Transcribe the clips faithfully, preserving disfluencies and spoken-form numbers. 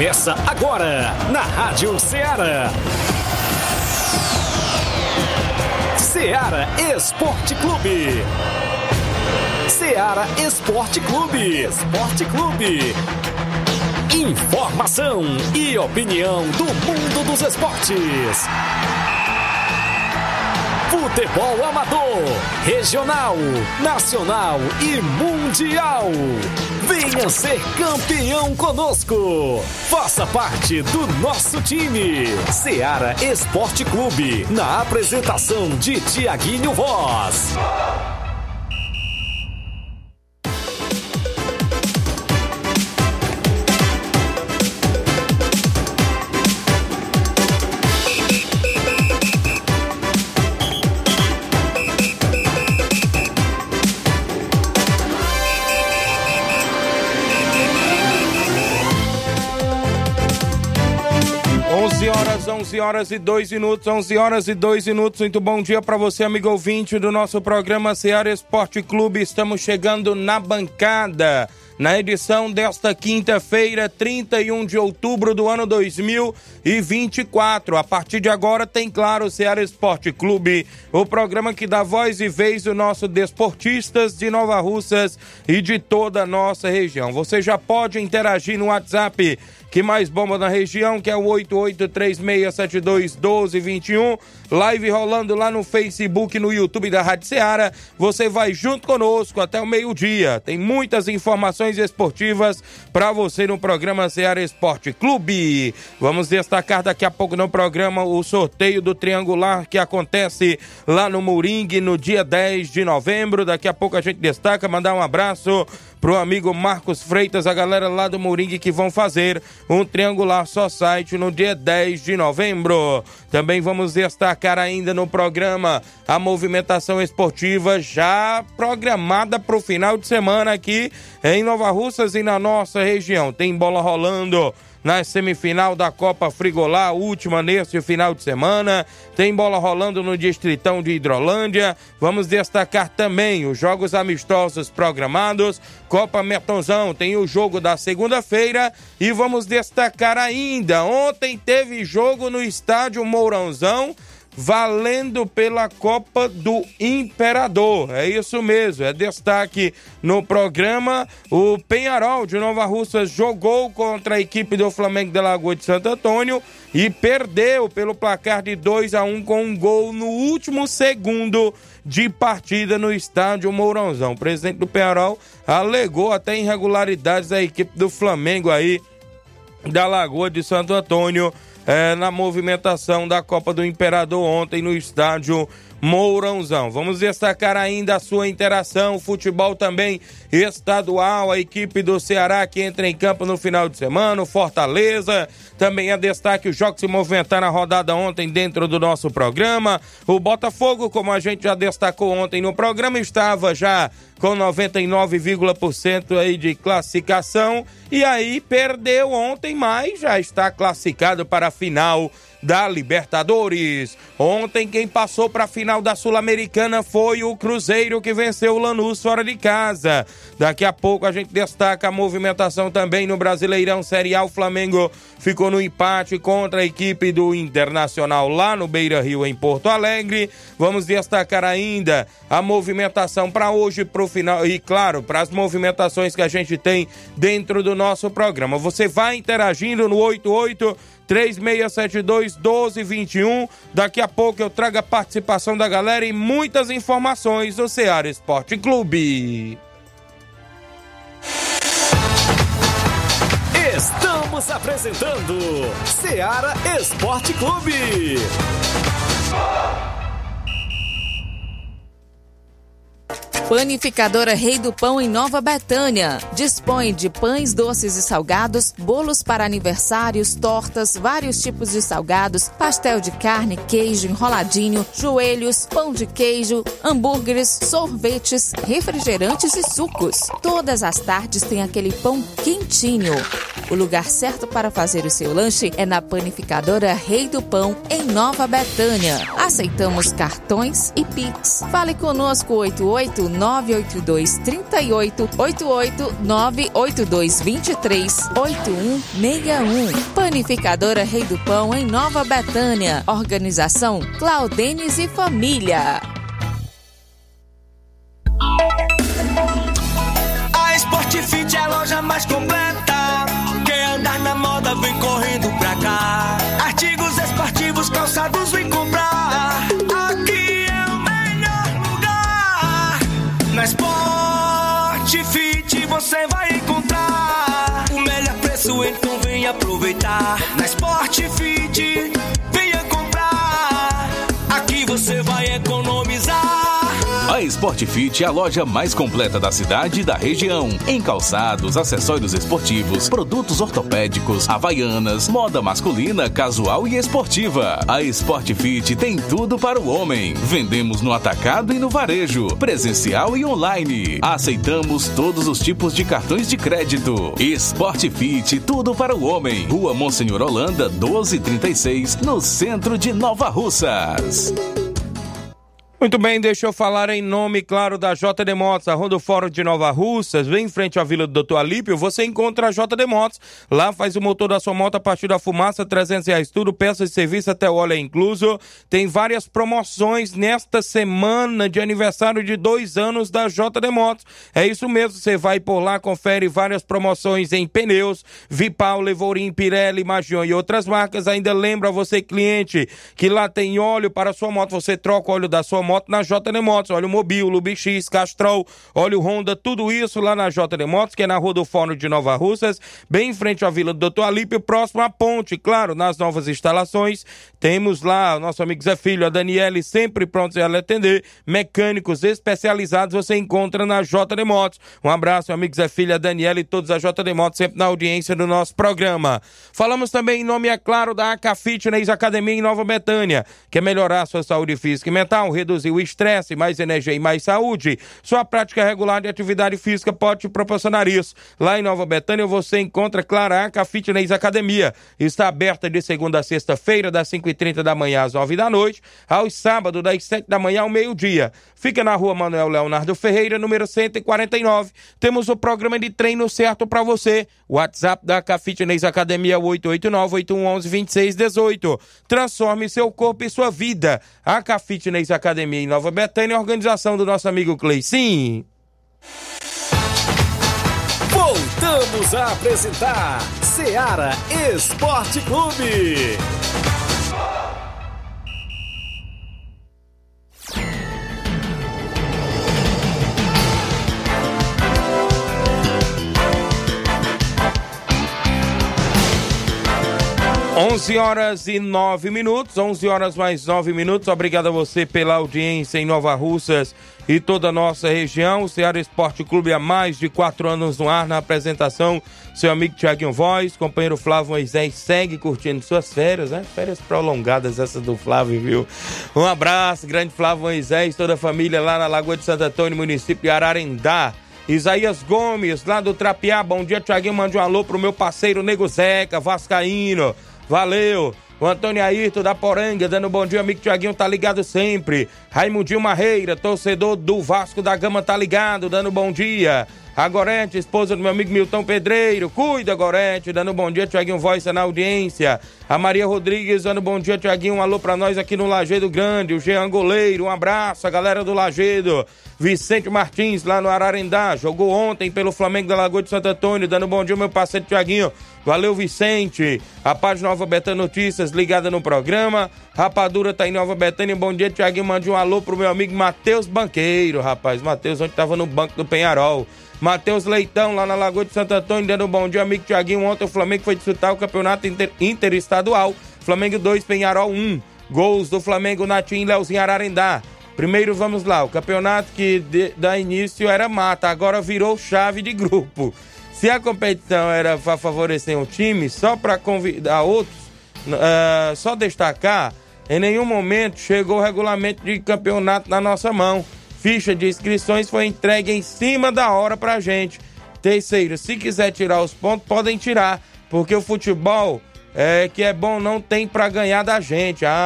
Começa agora na Rádio Ceará. Ceará Esporte Clube. Ceará Esporte Clube. Esporte Clube. Informação e opinião do mundo dos esportes. Futebol amador, regional, nacional e mundial. Venha ser campeão conosco. Faça parte do nosso time. Ceará Esporte Clube, na apresentação de Tiaguinho Voz. onze horas e dois minutos, onze horas e dois minutos. Muito bom dia para você, amigo ouvinte do nosso programa Ceará Esporte Clube. Estamos chegando na bancada, na edição desta quinta-feira, trinta e um de outubro do ano dois mil e vinte e quatro. A partir de agora tem, claro, o Ceará Esporte Clube, o programa que dá voz e vez aos nossos desportistas de Nova Russas e de toda a nossa região. Você já pode interagir no WhatsApp que mais bomba na região, que é o oito oito três seis sete dois um dois dois um. Live rolando lá no Facebook e no YouTube da Rádio Ceará. Você vai junto conosco até o meio-dia. Tem muitas informações esportivas para você no programa Ceará Esporte Clube. Vamos destacar daqui a pouco no programa o sorteio do triangular que acontece lá no Moringue no dia dez de novembro. Daqui a pouco a gente destaca, mandar um abraço pro amigo Marcos Freitas, a galera lá do Moringue que vão fazer um triangular society no dia dez de novembro. Também vamos destacar ainda no programa a movimentação esportiva já programada para o final de semana aqui em Nova Russas e na nossa região. Tem bola rolando na semifinal da Copa Frigolá, última neste final de semana. Tem bola rolando no Distritão de Hidrolândia. Vamos destacar também os jogos amistosos programados. Copa Metonzão tem o jogo da segunda-feira. E vamos destacar ainda, ontem teve jogo no estádio Mourãozão, valendo pela Copa do Imperador. É isso mesmo, é destaque no programa. O Penharol de Nova Russas jogou contra a equipe do Flamengo de Lagoa de Santo Antônio e perdeu pelo placar de dois a um com um gol no último segundo de partida no estádio Mourãozão. O presidente do Penharol alegou até irregularidades da equipe do Flamengo aí da Lagoa de Santo Antônio É, na movimentação da Copa do Imperador ontem no estádio Mourãozão. Vamos destacar ainda a sua interação, futebol também estadual, a equipe do Ceará que entra em campo no final de semana, o Fortaleza, também é destaque os jogos que se movimentaram na rodada ontem dentro do nosso programa. O Botafogo, como a gente já destacou ontem no programa, estava já com noventa e nove vírgula por cento aí de classificação e aí perdeu ontem, mas já está classificado para a final da Libertadores. Ontem quem passou para a final da Sul-Americana foi o Cruzeiro, que venceu o Lanús fora de casa. Daqui a pouco a gente destaca a movimentação também no Brasileirão Série A. O Flamengo ficou no empate contra a equipe do Internacional lá no Beira-Rio, em Porto Alegre. Vamos destacar ainda a movimentação para hoje, para o final, e claro, para as movimentações que a gente tem dentro do nosso programa. Você vai interagindo no oito oito três seis sete dois um dois dois um. Daqui a pouco eu trago a participação da galera e muitas informações do Ceará Esporte Clube. Estamos apresentando Ceará Esporte Clube. Panificadora Rei do Pão em Nova Betânia. Dispõe de pães doces e salgados, bolos para aniversários, tortas, vários tipos de salgados, pastel de carne, queijo, enroladinho, joelhos, pão de queijo, hambúrgueres, sorvetes, refrigerantes e sucos. Todas as tardes tem aquele pão quentinho. O lugar certo para fazer o seu lanche é na Panificadora Rei do Pão em Nova Betânia. Aceitamos cartões e Pix. Fale conosco oito oito nove oito dois, três oito oito oito, nove oito dois, dois três, oito um seis um. Panificadora Rei do Pão em Nova Betânia. Organização Claudenes e Família. A Sportfit é a loja mais completa. Quer andar na moda, vem correndo pra cá. Artigos esportivos, calçados, vem comprar. Aqui é o melhor lugar. Na Sportfit você vai encontrar o melhor preço, então vem aproveitar. Na Sportfit, venha comprar. Aqui você vai economizar. A Sportfit é a loja mais completa da cidade e da região. Em calçados, acessórios esportivos, produtos ortopédicos, havaianas, moda masculina, casual e esportiva. A Sportfit tem tudo para o homem. Vendemos no atacado e no varejo, presencial e online. Aceitamos todos os tipos de cartões de crédito. Sportfit, tudo para o homem. Rua Monsenhor Holanda, doze trinta e seis, no centro de Nova Russas. Muito bem, deixa eu falar em nome, claro, da J D Motos, a Rua Fórum de Nova Russas, bem em frente à Vila do doutor Alípio, você encontra a J D Motos. Lá faz o motor da sua moto a partir da fumaça, trezentos reais tudo, peças de serviço até o óleo é incluso. Tem várias promoções nesta semana de aniversário de dois anos da J D Motos. É isso mesmo, você vai por lá, confere várias promoções em pneus, Vipal, Levorim, Pirelli, Magion e outras marcas. Ainda lembra você, cliente, que lá tem óleo para a sua moto, você troca o óleo da sua moto na J D Motos, óleo Mobil, Lubix, Castrol, óleo Honda, tudo isso lá na J D Motos, que é na Rua do Fórum de Nova Russas, bem em frente à Vila do doutor Alípio, próximo à ponte. Claro, nas novas instalações, temos lá o nosso amigo Zé Filho, a Daniele, sempre prontos a lhe atender, mecânicos especializados, você encontra na J D Motos. Um abraço, meu amigo Zé Filho, a Daniele e todos a J D Motos, sempre na audiência do nosso programa. Falamos também em nome, é claro, da A K Fitness Academia em Nova Betânia. Quer melhorar a sua saúde física e mental, reduzir o estresse, mais energia e mais saúde? Sua prática regular de atividade física pode te proporcionar isso. Lá em Nova Betânia você encontra, claro, a A K Fitness Academia. Está aberta de segunda a sexta-feira, das cinco e trinta da manhã às nove da noite, aos sábados, das sete da manhã ao meio-dia. Fica na Rua Manuel Leonardo Ferreira, número cento e quarenta e nove. Temos o programa de treino certo para você. O WhatsApp da A K Fitness Academia, oito oito nove, oito um um, dois seis um oito. Transforme seu corpo e sua vida. A K Fitness Academia em Nova Betânia, organização do nosso amigo Cleicinho. Voltamos a apresentar Seara Esporte Clube. onze horas e nove minutos, onze horas mais nove minutos. Obrigado a você pela audiência em Nova Russas e toda a nossa região. O Ceará Esporte Clube há mais de quatro anos no ar, na apresentação, seu amigo Thiaguinho Voz, companheiro Flávio Moisés, segue curtindo suas férias, né? Férias prolongadas essas do Flávio, viu? Um abraço, grande Flávio Moisés, toda a família lá na Lagoa de Santo Antônio, município de Ararendá. Isaías Gomes, lá do Trapiá, bom dia, Thiaguinho, mande um alô pro meu parceiro Nego Zeca, vascaíno. Valeu! O Antônio Ayrton da Poranga, dando bom dia, amigo Thiaguinho, tá ligado sempre. Raimundinho Marreira, torcedor do Vasco da Gama, tá ligado, dando bom dia. A Gorete, esposa do meu amigo Milton Pedreiro, cuida, Gorete, dando bom dia, Thiaguinho Voz na audiência. A Maria Rodrigues, dando bom dia, Thiaguinho, um alô pra nós aqui no Lajeado Grande. O Jean Goleiro, um abraço, a galera do Lajeado. Vicente Martins, lá no Ararendá, jogou ontem pelo Flamengo da Lagoa de Santo Antônio, dando bom dia, meu parceiro Thiaguinho. Valeu, Vicente. A página Nova Betânia Notícias ligada no programa. Rapadura tá em Nova Betânia. Bom dia, Thiaguinho. Mande um alô pro meu amigo Matheus Banqueiro, rapaz. Matheus ontem tava no banco do Penharol. Matheus Leitão, lá na Lagoa de Santo Antônio, dando um bom dia, amigo Thiaguinho. Ontem o Flamengo foi disputar o campeonato inter, interestadual. Flamengo dois, Penharol um. Gols do Flamengo, Natinho e Leozinho Ararendá. Primeiro, vamos lá. O campeonato que de, da início era mata, agora virou chave de grupo. Se a competição era para favorecer um time, só para convidar outros, uh, só destacar, em nenhum momento chegou o regulamento de campeonato na nossa mão. Ficha de inscrições foi entregue em cima da hora pra gente. Terceiro, se quiser tirar os pontos, podem tirar, porque o futebol é, que é bom não tem pra ganhar da gente. Ah,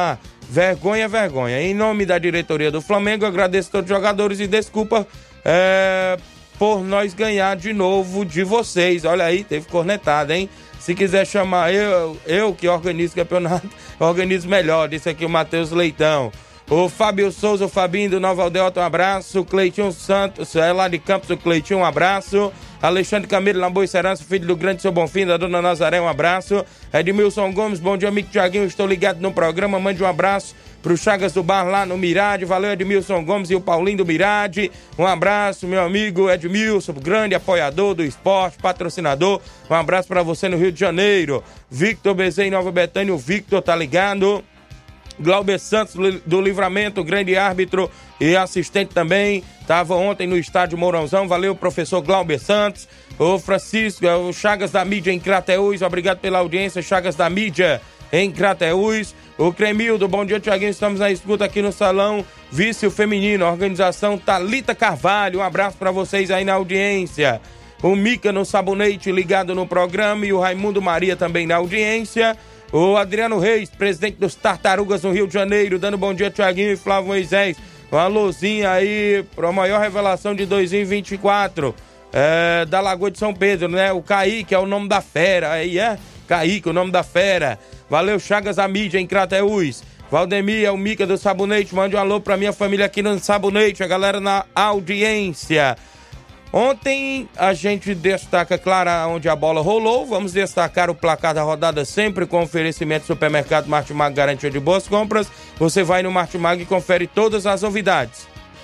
Vergonha, vergonha. Em nome da diretoria do Flamengo, eu agradeço a todos os jogadores e desculpa é, por nós ganhar de novo de vocês. Olha aí, teve cornetada, hein? Se quiser chamar eu, eu que organizo o campeonato, eu organizo melhor. Disse aqui o Matheus Leitão. O Fábio Souza, o Fabinho do Nova Aldeota, um abraço. O Cleitinho Santos, é lá de Campos, o Cleitinho, um abraço. Alexandre Camilo, na Boa Serança, filho do grande Seu Bonfim, da Dona Nazaré, um abraço. Edmilson Gomes, bom dia, amigo Tiaguinho, estou ligado no programa, mande um abraço pro Chagas do Bar lá no Mirade, valeu Edmilson Gomes e o Paulinho do Mirade, um abraço, meu amigo Edmilson, grande apoiador do esporte, patrocinador, um abraço pra você no Rio de Janeiro. Victor Bezerra em Nova Betânia, o Victor tá ligado. Glauber Santos do Livramento, grande árbitro e assistente também, estava ontem no estádio Mourãozão, valeu professor Glauber Santos. O Francisco, o Chagas da Mídia em Crateús, obrigado pela audiência, Chagas da Mídia em Crateús. O Cremildo, bom dia Tiaguinho, estamos na escuta aqui no Salão Vício Feminino, organização Thalita Carvalho, um abraço para vocês aí na audiência. O Mica no Sabonete ligado no programa e o Raimundo Maria também na audiência. O Adriano Reis, presidente dos Tartarugas no Rio de Janeiro, dando bom dia, Tiaguinho e Flávio Moisés. Uma luzinha aí para a maior revelação de dois mil e vinte e quatro, é, da Lagoa de São Pedro, né? O Kaique é o nome da fera, aí é? Kaique, o nome da fera. Valeu, Chagas da Mídia em Crateús. Valdemir, é o Mica do Sabonete, mande um alô para minha família aqui no Sabonete, a galera na audiência. Ontem a gente destaca, claro, onde a bola rolou. Vamos destacar o placar da rodada sempre com oferecimento do Supermercado Martimag, garantia de boas compras. Você vai no Martimag e confere todas as novidades.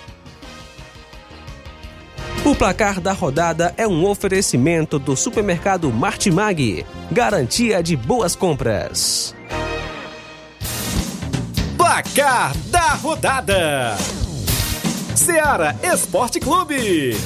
O placar da rodada é um oferecimento do Supermercado Martimag, garantia de boas compras. Placar da rodada: Ceará Esporte Clube.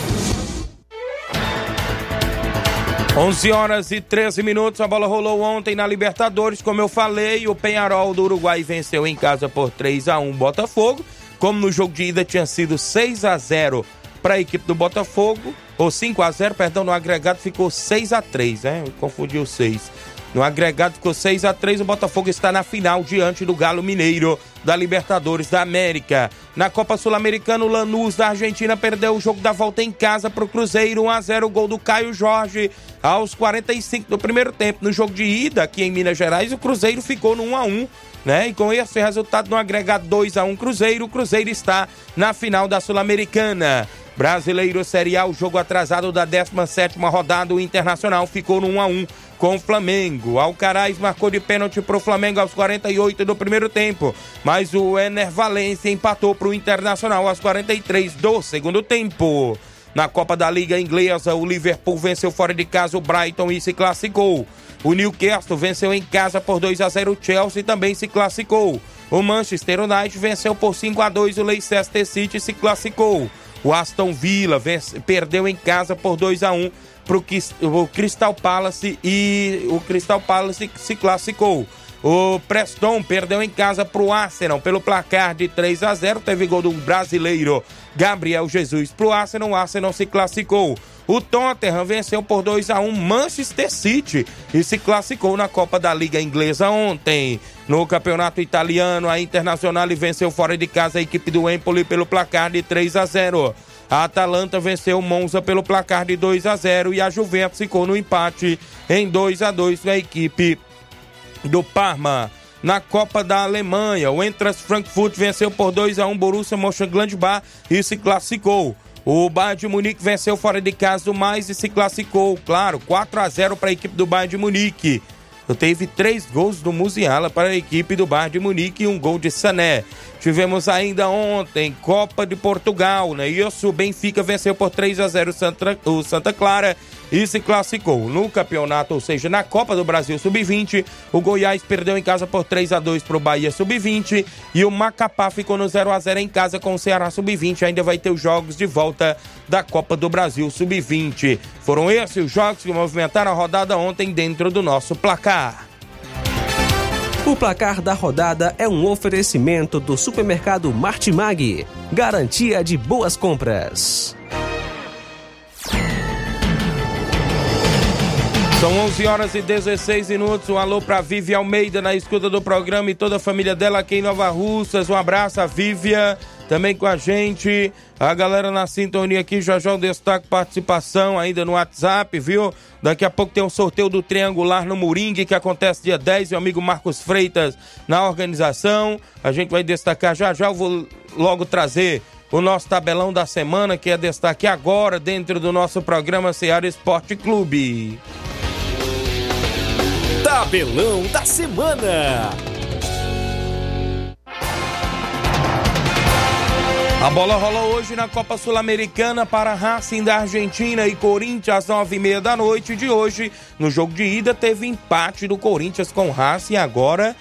onze horas e treze minutos, a bola rolou ontem na Libertadores, como eu falei, o Peñarol do Uruguai venceu em casa por três a um Botafogo, como no jogo de ida tinha sido seis a zero para a equipe do Botafogo, ou cinco a zero, perdão, no agregado ficou seis a três, né? Eu confundi o seis. No agregado ficou seis a três, o Botafogo está na final diante do Galo Mineiro da Libertadores da América. Na Copa Sul-Americana, o Lanús da Argentina perdeu o jogo da volta em casa para o Cruzeiro, um a zero, o gol do Caio Jorge aos quarenta e cinco do primeiro tempo. No jogo de ida aqui em Minas Gerais, o Cruzeiro ficou no um a um, né? E com esse resultado no agregado dois a um Cruzeiro, o Cruzeiro está na final da Sul-Americana. Brasileiro Série A, o jogo atrasado da décima sétima rodada, o Internacional ficou no um a um com o Flamengo. Alcaraz marcou de pênalti para o Flamengo aos quarenta e oito do primeiro tempo, mas o Ener Valencia empatou para o Internacional aos quarenta e três do segundo tempo. Na Copa da Liga Inglesa, o Liverpool venceu fora de casa o Brighton e se classificou. O Newcastle venceu em casa por dois a zero o Chelsea e também se classificou. O Manchester United venceu por cinco a dois o Leicester City e se classificou. O Aston Villa vence, perdeu em casa por dois a um para o Crystal Palace e o Crystal Palace se classificou. O Preston perdeu em casa para o Arsenal pelo placar de três a zero. Teve gol do brasileiro Gabriel Jesus para o Arsenal. O Arsenal se classificou. O Tottenham venceu por dois a um Manchester City e se classificou na Copa da Liga Inglesa ontem. No Campeonato Italiano, a Internazionale venceu fora de casa a equipe do Empoli pelo placar de três a zero. A Atalanta venceu o Monza pelo placar de dois a zero e a Juventus ficou no empate em dois a dois com a equipe do Parma. Na Copa da Alemanha, o Eintracht Frankfurt venceu por dois a um Borussia Mönchengladbach e se classificou. O Bayern de Munique venceu fora de casa o Mainz e se classificou, claro, quatro a zero para a equipe do Bayern de Munique. Teve três gols do Musiala para a equipe do Bayern de Munique e um gol de Sané. Tivemos ainda ontem Copa de Portugal, né? Isso, o Benfica venceu por três a zero Santa, o Santa Clara e se classificou. No campeonato, ou seja, na Copa do Brasil sub vinte, o Goiás perdeu em casa por três a dois para o Bahia sub vinte e o Macapá ficou no zero a zero em casa com o Ceará sub vinte. Ainda vai ter os jogos de volta da Copa do Brasil sub vinte. Foram esses os jogos que movimentaram a rodada ontem dentro do nosso placar. O placar da rodada é um oferecimento do Supermercado Martimag, garantia de boas compras. São onze horas e dezesseis minutos. Um alô pra Vivi Almeida na escuta do programa e toda a família dela aqui em Nova Russas. Um abraço a Vívia também com a gente. A galera na sintonia aqui, já já o destaque, participação ainda no WhatsApp, viu? Daqui a pouco tem um sorteio do Triangular no Moringue, que acontece dia dez, e o amigo Marcos Freitas na organização. A gente vai destacar já já, eu vou logo trazer o nosso tabelão da semana, que é destaque agora dentro do nosso programa Ceará Esporte Clube. Tabelão da semana. A bola rola hoje na Copa Sul-Americana para Racing da Argentina e Corinthians às nove e meia da noite de hoje. No jogo de ida teve empate do Corinthians com o Racing, agora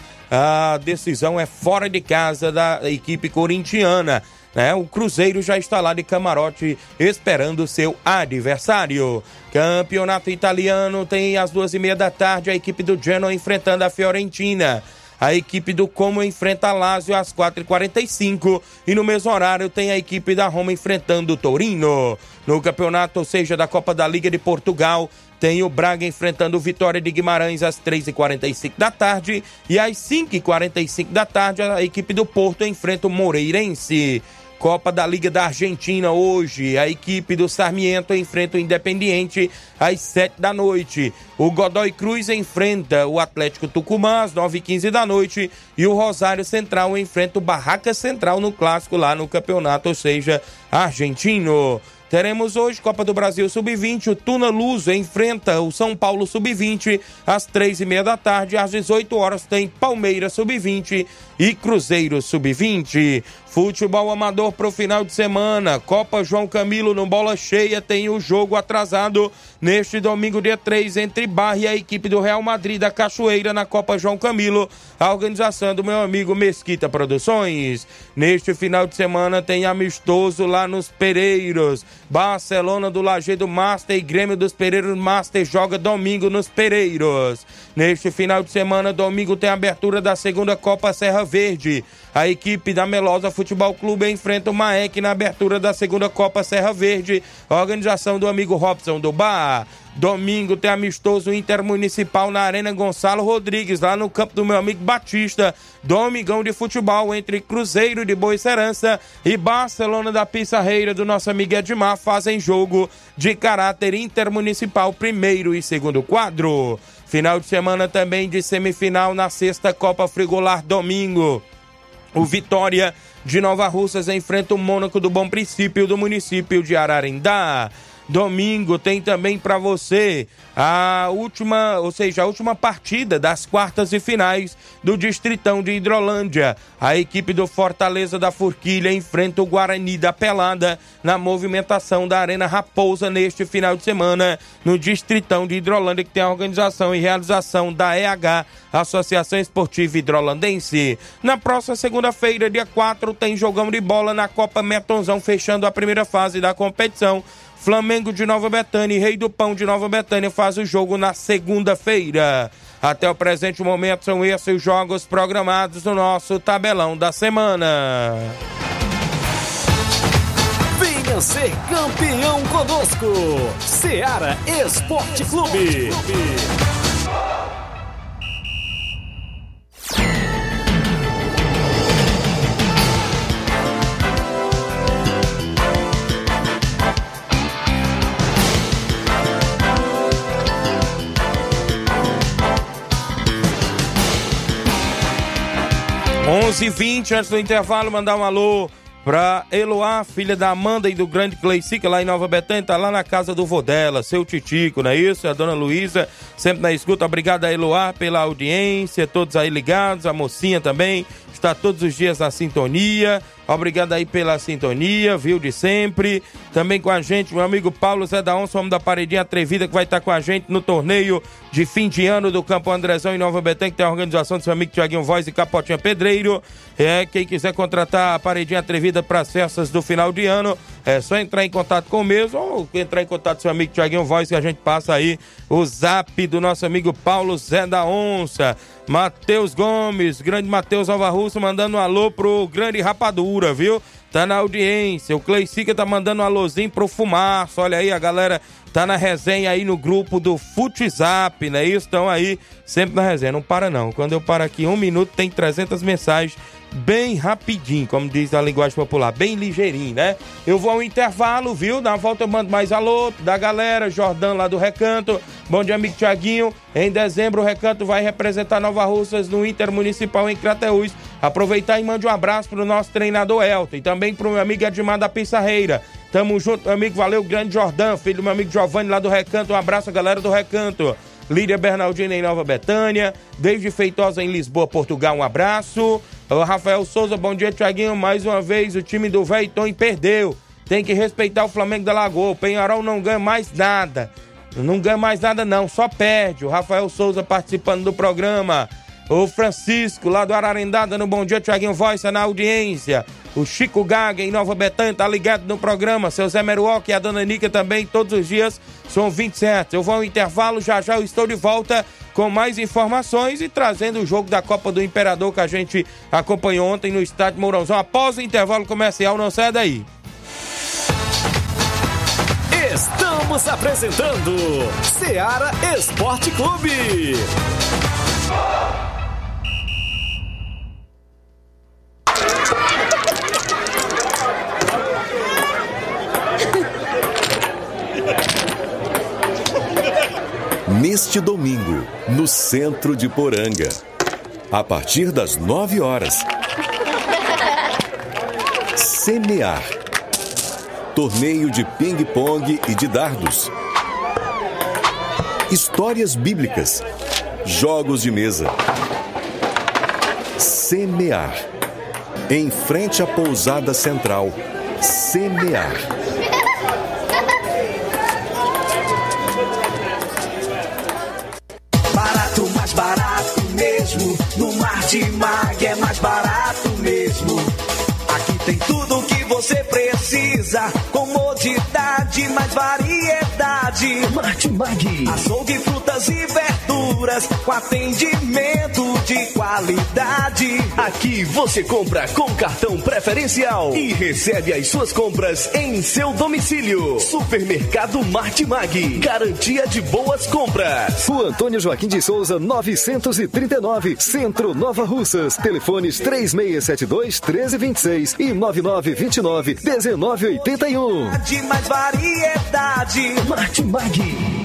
a decisão é fora de casa da equipe corintiana. Né? O Cruzeiro já está lá de camarote esperando o seu adversário. Campeonato italiano tem às duas e meia da tarde a equipe do Genoa enfrentando a Fiorentina. A equipe do Como enfrenta a Lazio às quatro e quarenta e cinco e no mesmo horário tem a equipe da Roma enfrentando o Torino. No campeonato, ou seja, da Copa da Liga de Portugal, tem o Braga enfrentando o Vitória de Guimarães às três e quarenta e cinco da tarde e às cinco e quarenta e cinco da tarde a equipe do Porto enfrenta o Moreirense. Copa da Liga da Argentina hoje, a equipe do Sarmiento enfrenta o Independiente às sete da noite. O Godoy Cruz enfrenta o Atlético Tucumã às nove e quinze da noite e o Rosário Central enfrenta o Barraca Central no clássico lá no campeonato, ou seja, argentino. Teremos hoje Copa do Brasil sub vinte, o Tuna Luso enfrenta o São Paulo sub vinte às três e meia da tarde, às dezoito horas tem Palmeiras sub vinte e Cruzeiro sub vinte. Futebol amador para o final de semana, Copa João Camilo no Bola Cheia tem o jogo atrasado neste domingo dia três entre Barra e a equipe do Real Madrid da Cachoeira na Copa João Camilo, a organização do meu amigo Mesquita Produções. Neste final de semana tem amistoso lá nos Pereiros, Barcelona do Lajeado Master e Grêmio dos Pereiros Master joga domingo nos Pereiros. Neste final de semana, domingo, tem a abertura da segunda Copa Serra Verde. A equipe da Melosa Futebol Clube enfrenta o Maek na abertura da segunda Copa Serra Verde, organização do amigo Robson do Bar. Domingo tem amistoso intermunicipal na Arena Gonçalo Rodrigues, lá no campo do meu amigo Batista. Domingão de futebol entre Cruzeiro de Boicerança e Barcelona da Pissarreira do nosso amigo Edmar fazem jogo de caráter intermunicipal, primeiro e segundo quadro. Final de semana também de semifinal na sexta Copa Frigolar, domingo. O Vitória de Nova Russas enfrenta o Mônaco do Bom Princípio do município de Ararindá. Domingo tem também para você a última, ou seja, a última partida das quartas e finais do Distritão de Hidrolândia. A equipe do Fortaleza da Forquilha enfrenta o Guarani da Pelada na movimentação da Arena Raposa neste final de semana no Distritão de Hidrolândia, que tem a organização e realização da E H, Associação Esportiva Hidrolandense. Na próxima segunda-feira, dia quatro, tem jogão de bola na Copa Metonzão, fechando a primeira fase da competição. Flamengo de Nova Betânia e Rei do Pão de Nova Betânia faz o jogo na segunda-feira. Até o presente momento são esses os jogos programados no nosso tabelão da semana. Venha ser campeão conosco, Ceará Esporte Clube. onze e vinte, antes do intervalo, mandar um alô pra Eloá, filha da Amanda e do grande Cleicica, lá em Nova Betânia, tá lá na casa do vô dela, seu Titico, não é isso? A dona Luísa, sempre na escuta. Obrigado a Eloá pela audiência, todos aí ligados, a mocinha também, está todos os dias na sintonia. Obrigado aí pela sintonia, viu, de sempre. Também com a gente, meu amigo Paulo Zé da Onça, homem da Paredinha Atrevida, que vai estar com a gente no torneio de fim de ano do Campo Andrezão em Nova Betânia, que tem a organização do seu amigo Tiaguinho Voz e Capotinha Pedreiro. É, quem quiser contratar a Paredinha Atrevida para as festas do final de ano, é só entrar em contato com o mesmo ou entrar em contato com seu amigo Tiaguinho Voz, que a gente passa aí o zap do nosso amigo Paulo Zé da Onça. Matheus Gomes, grande Matheus Alva Russo, mandando um alô pro grande Rapadura, viu? tá na audiência. O Cleicica tá mandando um alôzinho pro Fumaça. Olha aí, a galera tá na resenha aí no grupo do Futzap, né? Isso, estão aí sempre na resenha. Não para não. Quando eu paro aqui um minuto, tem trezentas mensagens. Bem rapidinho, como diz a linguagem popular, bem ligeirinho, né? Eu vou ao intervalo, viu? Na volta eu mando mais alô da galera, Jordão lá do Recanto. Bom dia, amigo Tiaguinho. Em dezembro o Recanto vai representar Nova Russas no Intermunicipal em Crateús. Aproveitar e mande um abraço pro nosso treinador Elton e também pro meu amigo Edmar da Pissarreira. Tamo junto, meu amigo, valeu, grande Jordão, filho do meu amigo Giovanni lá do Recanto. Um abraço, galera do Recanto. Lídia Bernardina em Nova Betânia, David Feitosa em Lisboa, Portugal, um abraço. O Rafael Souza, bom dia, Tiaguinho. Mais uma vez o time do Velho Tom perdeu. Tem que respeitar o Flamengo da Lagoa. O Penharol não ganha mais nada. Não ganha mais nada não, só perde. O Rafael Souza participando do programa. O Francisco lá do Ararendá dando bom dia, Tiaguinho Voice na audiência. O Chico Gaga em Nova Betânia tá ligado no programa. Seu Zé Meruoca e a Dona Nica também todos os dias são vinte e sete. Eu vou ao intervalo, já já eu estou de volta com mais informações e trazendo o jogo da Copa do Imperador que a gente acompanhou ontem no estádio Mourãozão. Após o intervalo comercial, não sai daí. Estamos apresentando Seara Esporte Clube. Neste domingo, no centro de Poranga, a partir das nove horas, Semear. Torneio de ping-pong e de dardos. Histórias bíblicas. Jogos de mesa. Semear. Em frente à pousada central. Semear. Barato, mais barato mesmo. No Martimag é mais barato mesmo. Aqui tem tudo o que você precisa. Comodidade, mais variedade. Martimag. Açougue, frutas e verduras com atendimento de qualidade. Aqui você compra com cartão preferencial e recebe as suas compras em seu domicílio. Supermercado Martimag. Garantia de boas compras. Rua Antônio Joaquim de Souza, novecentos e trinta e nove, Centro, Nova Russas. Telefones três seis sete dois, um três dois seis e nove nove dois nove, um nove oito um. De mais variedade. Martimag.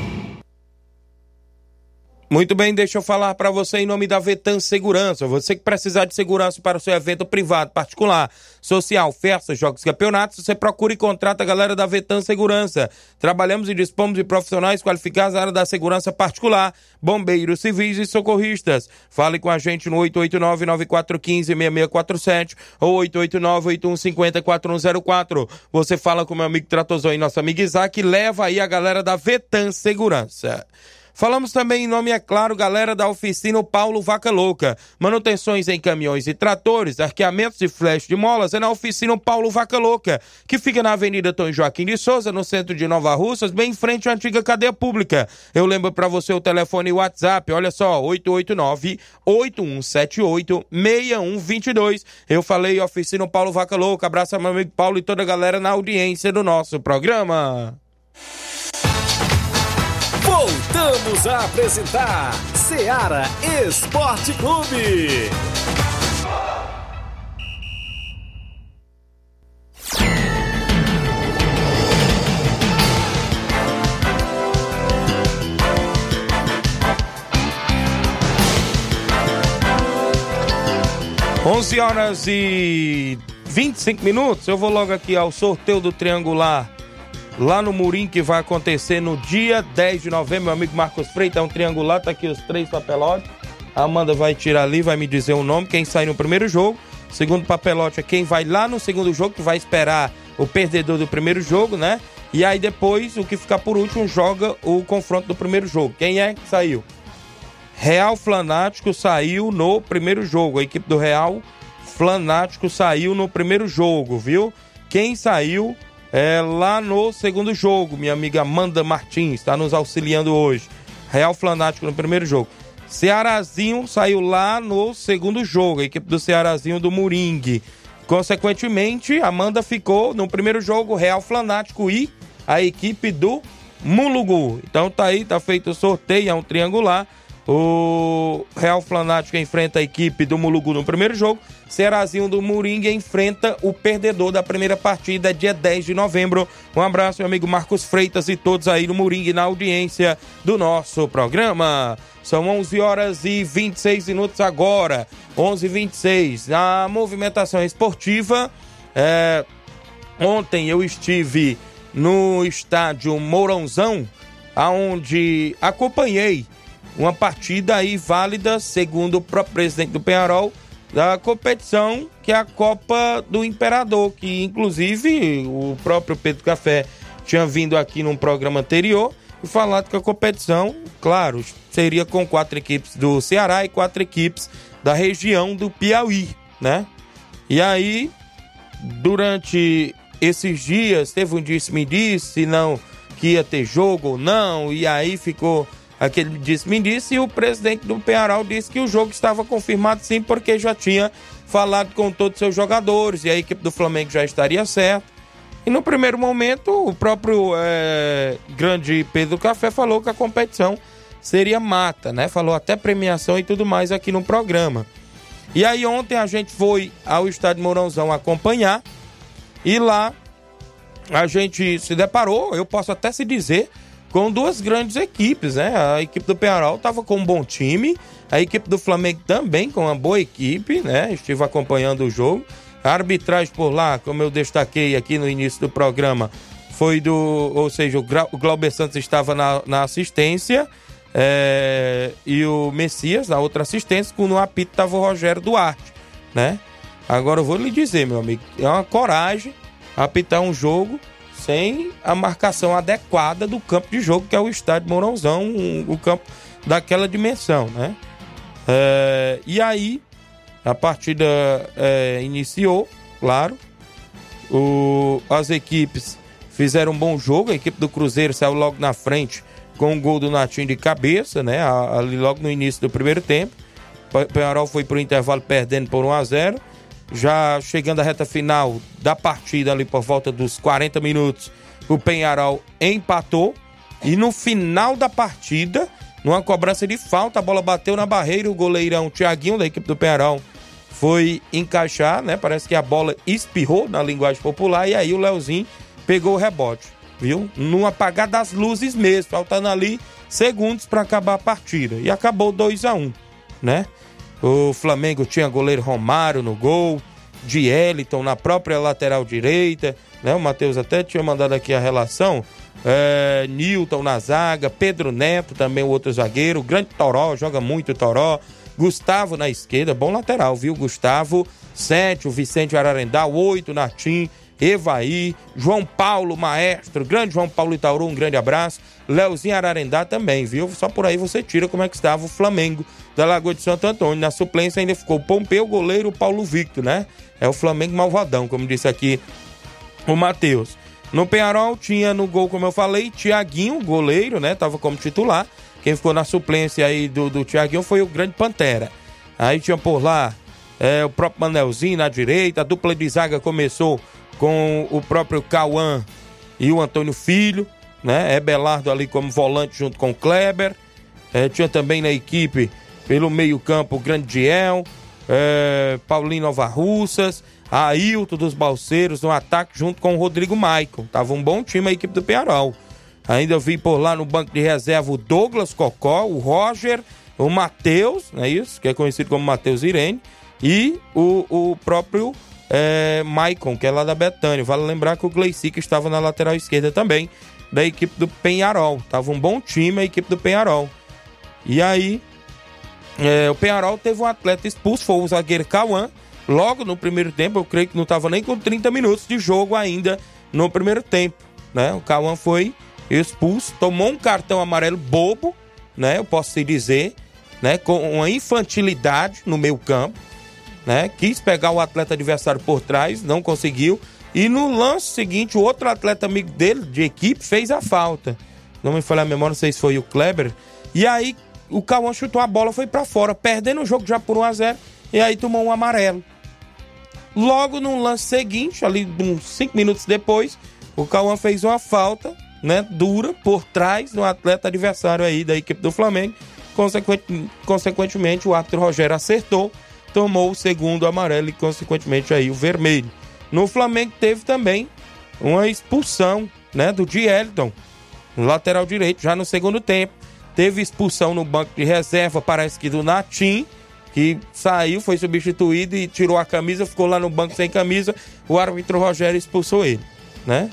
Muito bem, deixa eu falar para você em nome da Vetan Segurança. Você que precisar de segurança para o seu evento privado, particular, social, festas, jogos, campeonatos, você procura e contrata a galera da Vetan Segurança. Trabalhamos e dispomos de profissionais qualificados na área da segurança particular, bombeiros, civis e socorristas. Fale com a gente no oito oito nove, nove quatro um cinco, seis seis quatro sete ou oito oito nove, oito um cinco zero, quatro um zero quatro. Você fala com meu amigo Tratozão e nosso amigo Isaac e leva aí a galera da Vetan Segurança. Falamos também em nome, é claro, galera da oficina Paulo Vaca Louca. Manutenções em caminhões e tratores, arqueamentos e flash de molas é na oficina Paulo Vaca Louca, que fica na Avenida Tom Joaquim de Souza, no centro de Nova Russas, bem em frente à antiga cadeia pública. Eu lembro para você o telefone e o WhatsApp, olha só, oito oito nove, oito um sete oito, seis um dois dois. Eu falei oficina Paulo Vaca Louca. Abraço ao meu amigo Paulo e toda a galera na audiência do nosso programa. Voltamos a apresentar Seara Esporte Clube. onze horas e vinte e cinco minutos. Eu vou logo aqui ao sorteio do triangular lá no Murim, que vai acontecer no dia dez de novembro. Meu amigo Marcos Freitas, é um triangular, tá aqui os três papelotes. A Amanda vai tirar ali, vai me dizer o nome, quem sai no primeiro jogo. Segundo papelote é quem vai lá no segundo jogo, que vai esperar o perdedor do primeiro jogo, né? E aí depois, o que ficar por último, joga o confronto do primeiro jogo. Quem é que saiu? Real Flanático saiu no primeiro jogo. A equipe do Real Flanático saiu no primeiro jogo, viu? Quem saiu é lá no segundo jogo, minha amiga Amanda Martins está nos auxiliando hoje. Real Flanático no primeiro jogo. Cearazinho saiu lá no segundo jogo, a equipe do Cearazinho do Moringue. Consequentemente, Amanda ficou no primeiro jogo, Real Fanático e a equipe do Mulugu. Então tá aí, tá feito o sorteio, é um triangular. O Real Fanático enfrenta a equipe do Mulugu no primeiro jogo. Cearazinho do Moringa enfrenta o perdedor da primeira partida, dia dez de novembro. Um abraço, meu amigo Marcos Freitas e todos aí no Moringa e na audiência do nosso programa. São onze horas e vinte e seis minutos agora, onze e vinte e seis. Na movimentação esportiva, é, ontem eu estive no estádio Mourãozão, aonde acompanhei uma partida aí válida, segundo o próprio presidente do Penharol, da competição, que é a Copa do Imperador, que inclusive o próprio Pedro Café tinha vindo aqui num programa anterior e falado que a competição, claro, seria com quatro equipes do Ceará e quatro equipes da região do Piauí, né? E aí, durante esses dias, teve um disse-me-disse, não, que ia ter jogo ou não, e aí ficou aquele disse-me-disse, e o presidente do Penharol disse que o jogo estava confirmado sim, porque já tinha falado com todos os seus jogadores, e a equipe do Flamengo já estaria certa. E no primeiro momento, o próprio é, grande Pedro Café falou que a competição seria mata, né? Falou até premiação e tudo mais aqui no programa. E aí ontem a gente foi ao estádio Mourãozão acompanhar, e lá a gente se deparou, eu posso até se dizer, com duas grandes equipes, né? A equipe do Penharol estava com um bom time, a equipe do Flamengo também com uma boa equipe, né? Estive acompanhando o jogo. A arbitragem por lá, como eu destaquei aqui no início do programa, foi do... Ou seja, o Glauber Santos estava na, na assistência é, e o Messias na outra assistência, no apito estava o Rogério Duarte, né? Agora eu vou lhe dizer, meu amigo, é uma coragem apitar um jogo sem a marcação adequada do campo de jogo, que é o estádio Mourãozão, um, o campo daquela dimensão, né? É, e aí, a partida é, iniciou, claro, o, as equipes fizeram um bom jogo, a equipe do Cruzeiro saiu logo na frente com um gol do Natinho de cabeça, né? Ali logo no início do primeiro tempo. O Penharol foi para o intervalo perdendo por um a zero. Já chegando à reta final da partida, ali por volta dos quarenta minutos, o Penharol empatou. E no final da partida, numa cobrança de falta, a bola bateu na barreira, o goleirão Thiaguinho, da equipe do Penharol, foi encaixar, né? Parece que a bola espirrou na linguagem popular, e aí o Leozinho pegou o rebote, viu? No apagar das luzes mesmo, faltando ali segundos para acabar a partida. E acabou dois a um, né? O Flamengo tinha goleiro Romário no gol, Dieliton na própria lateral direita, né? O Matheus até tinha mandado aqui a relação. É, Nilton na zaga, Pedro Neto também, o outro zagueiro, o grande Toró, joga muito Toró. Gustavo na esquerda, bom lateral, viu? Gustavo, sete, o Vicente Ararendá, oito, Natim, Evaí, João Paulo, maestro, grande João Paulo Itauru, um grande abraço. Leozinho Ararendá também, viu? Só por aí você tira como é que estava o Flamengo da Lagoa de Santo Antônio. Na suplência ainda ficou o Pompeu, goleiro, o Paulo Victor, né? É o Flamengo malvadão, como disse aqui o Matheus. No Penharol tinha no gol, como eu falei, Thiaguinho, goleiro, né? Tava como titular. Quem ficou na suplência aí do, do Thiaguinho foi o grande Pantera. Aí tinha por lá é, o próprio Manelzinho na direita. A dupla de zaga começou com o próprio Cauã e o Antônio Filho, né? Ebelardo ali como volante junto com o Kleber. É, tinha também na equipe, pelo meio campo, o grande Diel, é, Paulinho Nova Russas, Ailton dos Balseiros no ataque junto com o Rodrigo Maicon. Tava um bom time a equipe do Penharol. Ainda vi por lá no banco de reserva o Douglas Cocó, o Roger, o Matheus, não é isso? Que é conhecido como Matheus Irene, e o, o próprio é, Maicon, que é lá da Betânia. Vale lembrar que o Gleicic estava na lateral esquerda também, da equipe do Penharol. Tava um bom time a equipe do Penharol. E aí, é, o Penharol teve um atleta expulso, foi o zagueiro Cauã. Logo no primeiro tempo, eu creio que não estava nem com trinta minutos de jogo ainda no primeiro tempo, né? O Cauã foi expulso, tomou um cartão amarelo bobo, né? Eu posso te dizer, né? Com uma infantilidade no meio campo, né? Quis pegar o atleta adversário por trás, não conseguiu. E no lance seguinte, o outro atleta amigo dele, de equipe, fez a falta. Não me falha a memória, não sei se foi o Kleber. E aí, o Cauã chutou a bola, foi pra fora, perdendo o jogo já por um a zero. E aí tomou um amarelo. Logo no lance seguinte, ali uns cinco minutos depois, o Cauã fez uma falta, né, dura por trás do atleta adversário aí da equipe do Flamengo. Consequent, consequentemente, o árbitro Rogério acertou, tomou o segundo amarelo e, consequentemente, aí o vermelho. No Flamengo teve também uma expulsão, né, do Dielton, no lateral direito, já no segundo tempo. Teve expulsão no banco de reserva, parece que do Natim, que saiu, foi substituído e tirou a camisa, ficou lá no banco sem camisa. O árbitro Rogério expulsou ele, né?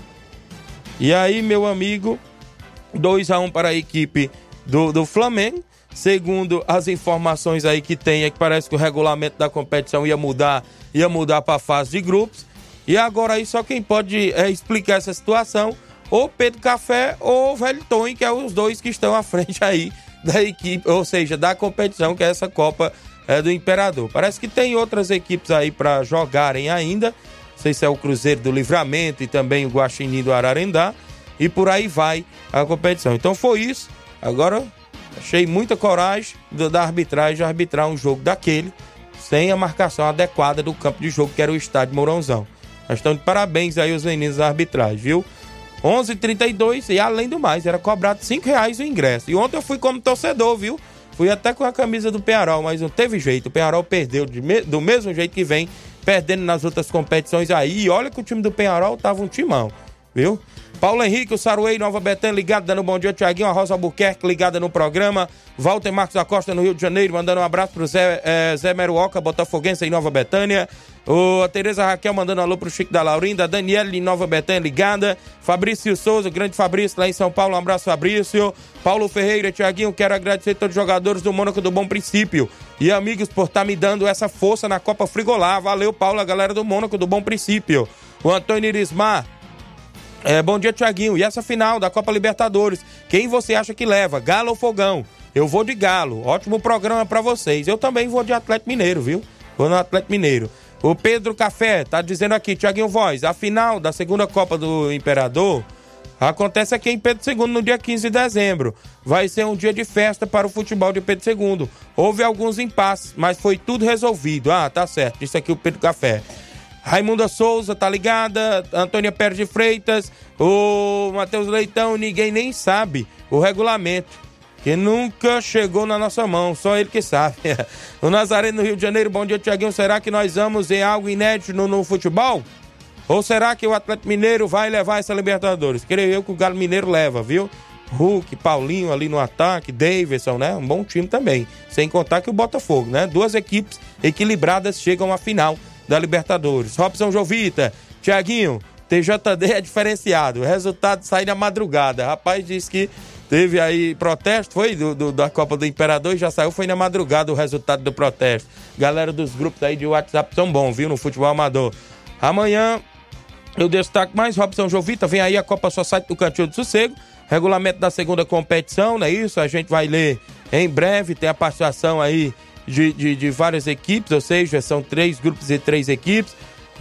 E aí, meu amigo, dois a um para a equipe do, do Flamengo. Segundo as informações aí que tem, é que parece que o regulamento da competição ia mudar, ia mudar para a fase de grupos. E agora aí só quem pode é, explicar essa situação, ou Pedro Café ou o Velho Tonho, que é os dois que estão à frente aí da equipe, ou seja, da competição, que é essa Copa é, do Imperador. Parece que tem outras equipes aí para jogarem ainda, não sei se é o Cruzeiro do Livramento e também o Guaxinim do Ararendá, e por aí vai a competição. Então foi isso. Agora achei muita coragem da arbitragem de arbitrar um jogo daquele sem a marcação adequada do campo de jogo, que era o estádio Mourãozão. Nós estamos de parabéns aí os meninos da arbitragem, viu? onze e trinta e dois, e além do mais, era cobrado cinco reais o ingresso. E ontem eu fui como torcedor, viu? Fui até com a camisa do Penharol, mas não teve jeito. O Penharol perdeu de me... do mesmo jeito que vem perdendo nas outras competições aí. E olha que o time do Penharol tava um timão, viu? Paulo Henrique, o Saruei, Nova Betânia, ligado, dando um bom dia. Tiaguinho, a Rosa Albuquerque, ligada no programa. Walter Marcos da Costa, no Rio de Janeiro, mandando um abraço pro Zé, é, Zé Meruoca, botafoguense em Nova Betânia. O, a Tereza Raquel mandando um alô pro Chico da Laurinda. A Daniela em Nova Betânia, ligada. Fabrício Souza, o grande Fabrício, lá em São Paulo, um abraço, Fabrício. Paulo Ferreira, Tiaguinho, quero agradecer a todos os jogadores do Mônaco do Bom Princípio e amigos por estar tá me dando essa força na Copa Frigolá. Valeu, Paulo, a galera do Mônaco do Bom Princípio. O Antônio Irismar, É, bom dia, Tiaguinho. E essa final da Copa Libertadores, quem você acha que leva? Galo ou Fogão? Eu vou de Galo. Ótimo programa pra vocês. Eu também vou de Atlético Mineiro, viu? Vou no Atlético Mineiro. O Pedro Café tá dizendo aqui, Tiaguinho Voz, a final da segunda Copa do Imperador acontece aqui em Pedro segundo no dia quinze de dezembro. Vai ser um dia de festa para o futebol de Pedro segundo. Houve alguns impasses, mas foi tudo resolvido. Ah, tá certo. Isso aqui é o Pedro Café. Raimunda Souza, tá ligada? Antônia Pérez de Freitas, o Matheus Leitão, ninguém nem sabe o regulamento, que nunca chegou na nossa mão, só ele que sabe. O Nazareno no Rio de Janeiro, bom dia, Tiaguinho, será que nós vamos em algo inédito no, no futebol? Ou será que o Atlético Mineiro vai levar essa Libertadores? Creio eu que o Galo Mineiro leva, viu? Hulk, Paulinho ali no ataque, Davidson, né? Um bom time também, sem contar que o Botafogo, né? Duas equipes equilibradas chegam à final da Libertadores. Robson Jovita, Tiaguinho, T J D é diferenciado, o resultado sai na madrugada. Rapaz, disse que teve aí protesto, foi do, do, da Copa do Imperador, e já saiu, foi na madrugada o resultado do protesto. Galera dos grupos aí de WhatsApp são bons, viu, no futebol amador. Amanhã eu destaco mais, Robson Jovita, vem aí a Copa Society do Cantinho do Sossego, regulamento da segunda competição, não é isso? A gente vai ler em breve, tem a participação aí De, de, de várias equipes, ou seja, são três grupos e três equipes.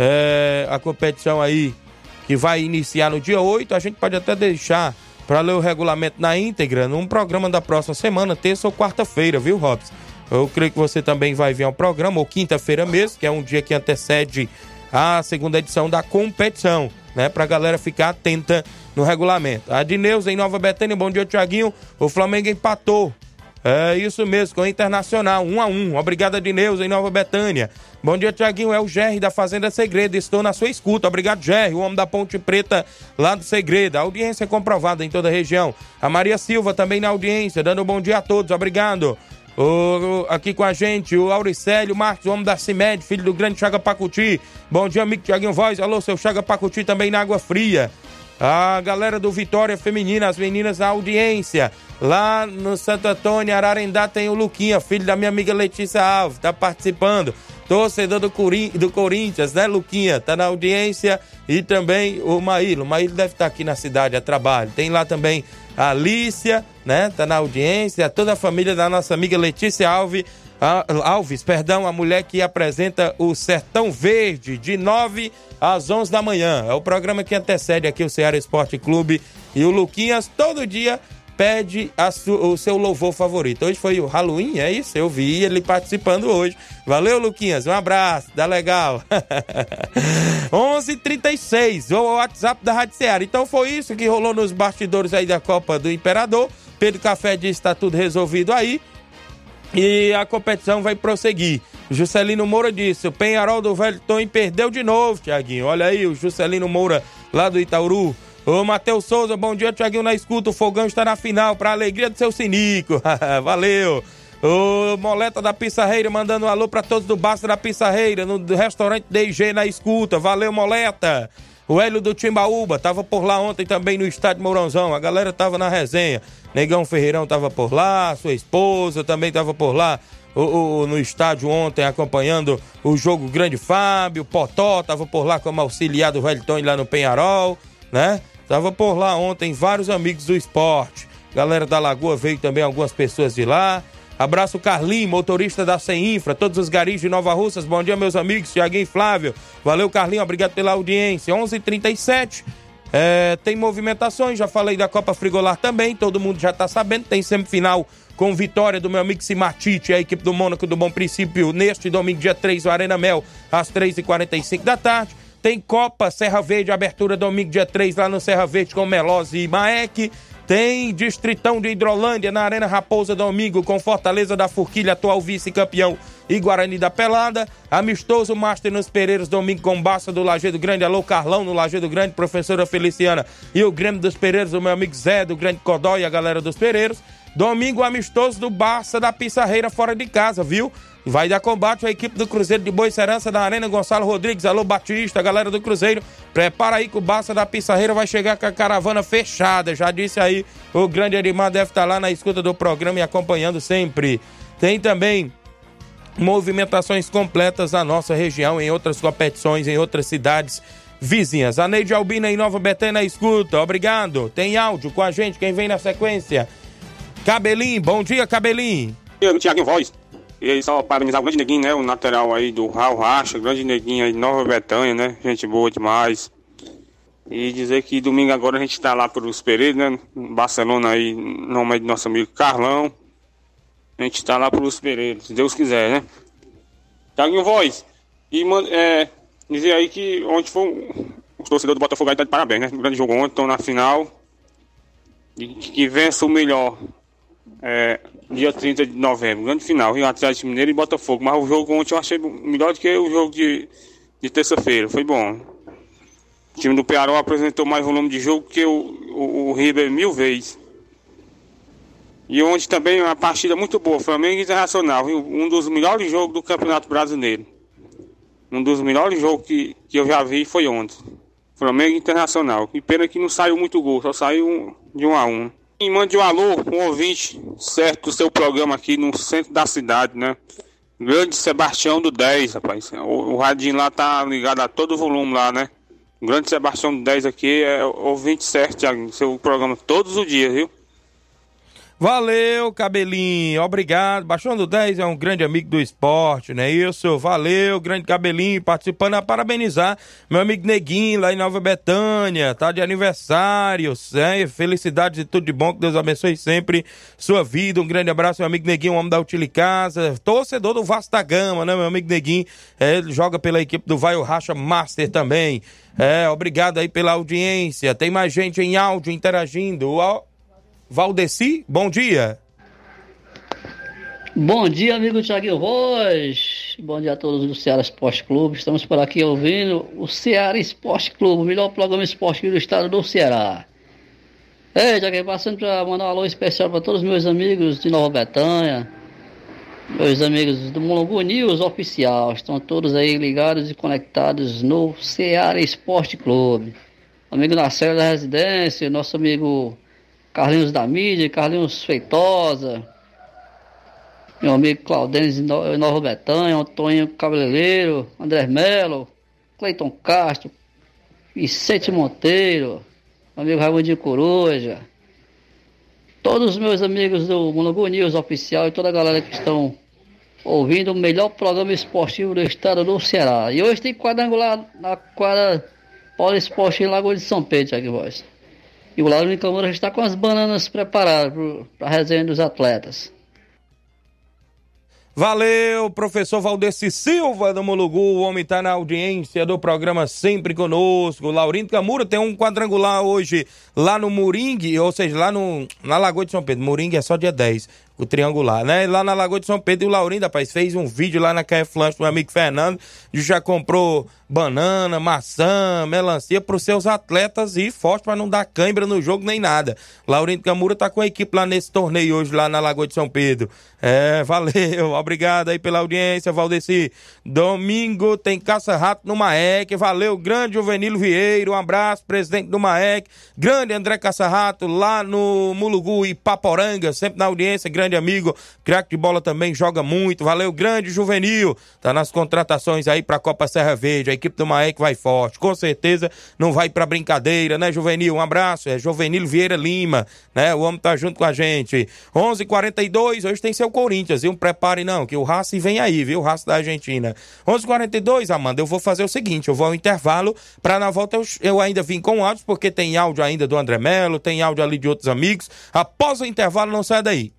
É, a competição aí que vai iniciar no dia oito, a gente pode até deixar para ler o regulamento na íntegra num programa da próxima semana, terça ou quarta-feira, viu, Robson? Eu creio que você também vai vir ao programa, ou quinta-feira mesmo, que é um dia que antecede a segunda edição da competição, né? Pra galera ficar atenta no regulamento. A Dineuza em Nova Betânia, bom dia, Tiaguinho. O Flamengo empatou. É isso mesmo, com o Internacional, um a um. Obrigado, Adineuza, em Nova Betânia. Bom dia, Tiaguinho, é o Gerry da Fazenda Segredo, estou na sua escuta. Obrigado, Gerry, o homem da Ponte Preta lá do Segredo. A audiência é comprovada em toda a região. A Maria Silva também na audiência, dando um bom dia a todos, obrigado. O, aqui com a gente, o Auricélio Marques, o homem da CIMED, filho do grande Chaga Pacuti. Bom dia, amigo Tiaguinho Voz. Alô, seu Chaga Pacuti também na Água Fria. A galera do Vitória Feminina, as meninas na audiência. Lá no Santo Antônio, Ararendá, tem o Luquinha, filho da minha amiga Letícia Alves, tá participando. Torcedor do, Corin- do Corinthians, né, Luquinha? Tá na audiência. E também o Maílo. O Maílo deve estar aqui na cidade a trabalho. Tem lá também a Alícia, né? Tá na audiência. Toda a família da nossa amiga Letícia Alves. A, Alves, perdão, a mulher que apresenta o Sertão Verde, de nove às onze da manhã. É o programa que antecede aqui o Ceará Esporte Clube. E o Luquinhas, todo dia, pede a su, o seu louvor favorito. Hoje foi o Halloween, é isso? Eu vi ele participando hoje. Valeu, Luquinhas, um abraço, tá legal. onze e trinta e seis, o WhatsApp da Rádio Ceará. Então foi isso que rolou nos bastidores aí da Copa do Imperador. Pedro Café disse que tá tudo resolvido aí e a competição vai prosseguir. Juscelino Moura disse, o Penharol do Velho Tonho perdeu de novo, Tiaguinho. Olha aí, o Juscelino Moura lá do Itaúru. Ô, Matheus Souza, bom dia, Tiaguinho na escuta. O Fogão está na final, pra alegria do seu Sinico. Valeu. Ô, Moleta da Pissarreira, mandando um alô pra todos do Basta da Pissarreira, no do restaurante D e G na escuta. Valeu, Moleta. O Hélio do Timbaúba, tava por lá ontem também no estádio Mourãozão. A galera tava na resenha. Negão Ferreirão tava por lá, sua esposa também tava por lá. O, o, no estádio ontem acompanhando o jogo Grande Fábio. Potó tava por lá como auxiliar do Velho Tonho lá no Penharol, né? Tava por lá ontem vários amigos do esporte. Galera da Lagoa veio também, algumas pessoas de lá. Abraço Carlinho, motorista da Ceninfra, todos os garis de Nova Russas. Bom dia, meus amigos, Tiaguinho e Flávio. Valeu, Carlinho, obrigado pela audiência. onze e trinta e sete, é, tem movimentações, já falei da Copa Frigolar também, todo mundo já tá sabendo. Tem semifinal com vitória do meu amigo Simatite, a equipe do Mônaco do Bom Princípio, neste domingo, dia três, no Arena Mel, às três e quarenta e cinco da tarde. Tem Copa Serra Verde, abertura domingo, dia três, lá no Serra Verde, com Melosi e Maek. Tem Distritão de Hidrolândia, na Arena Raposa, domingo, com Fortaleza da Forquilha, atual vice-campeão, e Guarani da Pelada. Amistoso Master nos Pereiros, domingo, com Barça do Lajeado Grande. Alô, Carlão, no Lajeado Grande, professora Feliciana. E o Grêmio dos Pereiros, o meu amigo Zé, do Grande Codó, e a galera dos Pereiros. Domingo, amistoso do Barça da Pissarreira, fora de casa, viu? Vai dar combate a equipe do Cruzeiro de Boa Serança da Arena Gonçalo Rodrigues. Alô, Batista, galera do Cruzeiro. Prepara aí que o Barça da Pissarreira vai chegar com a caravana fechada. Já disse aí, o grande Edmar deve estar lá na escuta do programa e acompanhando sempre. Tem também movimentações completas na nossa região, em outras competições, em outras cidades vizinhas. A Neide Albina em Nova Betânia na escuta. Obrigado. Tem áudio com a gente, quem vem na sequência? Cabelinho, bom dia, Cabelinho. Eu, Thiago em voz. E aí, só parabenizar o grande Neguinho, né? O lateral aí do Raul Racha, grande Neguinho aí de Nova Betânia, né? Gente boa demais. E dizer que domingo agora a gente tá lá pelos Pereiros, né? Barcelona aí, no nome do nosso amigo Carlão. A gente tá lá pelos Pereiros, se Deus quiser, né? Thiago em voz. E é, dizer aí que ontem foi os torcedores do Botafogo aí tá de parabéns, né? Um grande jogo ontem, estão na final. E que vença o melhor. É, dia trinta de novembro, grande final, Rio Atlético Mineiro e Botafogo. Mas o jogo ontem eu achei melhor do que o jogo de, de terça-feira, foi bom. O time do Penharol apresentou mais volume de jogo que o, o, o River mil vezes. E ontem também uma partida muito boa, Flamengo Internacional, viu? Um dos melhores jogos do Campeonato Brasileiro. Um dos melhores jogos que, que eu já vi foi ontem, Flamengo Internacional. E pena que não saiu muito gol, só saiu de um a um. E mande um alô, um ouvinte certo do seu programa aqui no centro da cidade, né? Grande Sebastião do dez, rapaz. O, o radinho lá tá ligado a todo o volume lá, né? O grande Sebastião do dez aqui é ouvinte certo, Thiago, seu programa todos os dias, viu? Valeu, Cabelinho, obrigado. Baixão do dez é um grande amigo do esporte, não é isso? Valeu, grande Cabelinho, participando, a parabenizar meu amigo Neguinho lá em Nova Betânia, tá de aniversário, né? Felicidades e tudo de bom, que Deus abençoe sempre sua vida. Um grande abraço, meu amigo Neguinho, homem da Utilicasa, torcedor do Vasco da Gama, né, meu amigo Neguinho? É, ele joga pela equipe do Vai o Racha Master também. É, obrigado aí pela audiência. Tem mais gente em áudio interagindo. O Valdeci, bom dia. Bom dia, amigo Thiaguinho Voz. Bom dia a todos do Ceará Esporte Clube. Estamos por aqui ouvindo o Ceará Esporte Clube, o melhor programa esportivo do estado do Ceará. Ei, Thiaguinho, passando para mandar um alô especial para todos os meus amigos de Nova Betânia, meus amigos do Mulungu News Oficial. Estão todos aí ligados e conectados no Ceará Esporte Clube. Amigo Narcélio da Residência, nosso amigo Carlinhos da Mídia, Carlinhos Feitosa, meu amigo Claudênis de Nova Betânia, Antônio Cabeleireiro, André Melo, Cleiton Castro, Vicente Monteiro, meu amigo Raimundinho Coruja, todos os meus amigos do Mulungu News Oficial e toda a galera que estão ouvindo o melhor programa esportivo do estado do Ceará. E hoje tem quadrangular na quadra Poliesporte em Lagoa de São Pedro, aqui, voz. E o Lauro Câmara já está com as bananas preparadas para a resenha dos atletas. Valeu, professor Valdeci Silva do Mulugu, o homem está na audiência do programa sempre conosco. O Laurindo Camura tem um quadrangular hoje lá no Moringue, ou seja, lá no, na Lagoa de São Pedro. Moringue é só dia dez, o triangular, né? Lá na Lagoa de São Pedro, e o Laurindo, rapaz, fez um vídeo lá na K F Lanche do meu amigo Fernando, e já comprou banana, maçã, melancia para os seus atletas e forte para não dar cãibra no jogo nem nada. Laurindo Camura tá com a equipe lá nesse torneio hoje, lá na Lagoa de São Pedro. É, valeu, obrigado aí pela audiência, Valdeci. Domingo tem caça-rato no Maek, valeu, grande Juvenilo Vieira, um abraço, presidente do Maek, grande André Caça-rato lá no Mulugu e Paporanga, sempre na audiência, grande amigo, craque de bola também, joga muito, valeu, grande Juvenil, tá nas contratações aí pra Copa Serra Verde, a equipe do Maek vai forte, com certeza não vai pra brincadeira, né, Juvenil? Um abraço, é Juvenilo Vieira Lima, né, o homem tá junto com a gente. Onze e quarenta e dois, hoje tem seu Corinthians, viu? Prepare não, que o Racing vem aí, viu? O Racing da Argentina. onze e quarenta e dois, Amanda, eu vou fazer o seguinte, eu vou ao intervalo, pra na volta eu, eu ainda vim com áudios, porque tem áudio ainda do André Melo, tem áudio ali de outros amigos. Após o intervalo, não sai daí.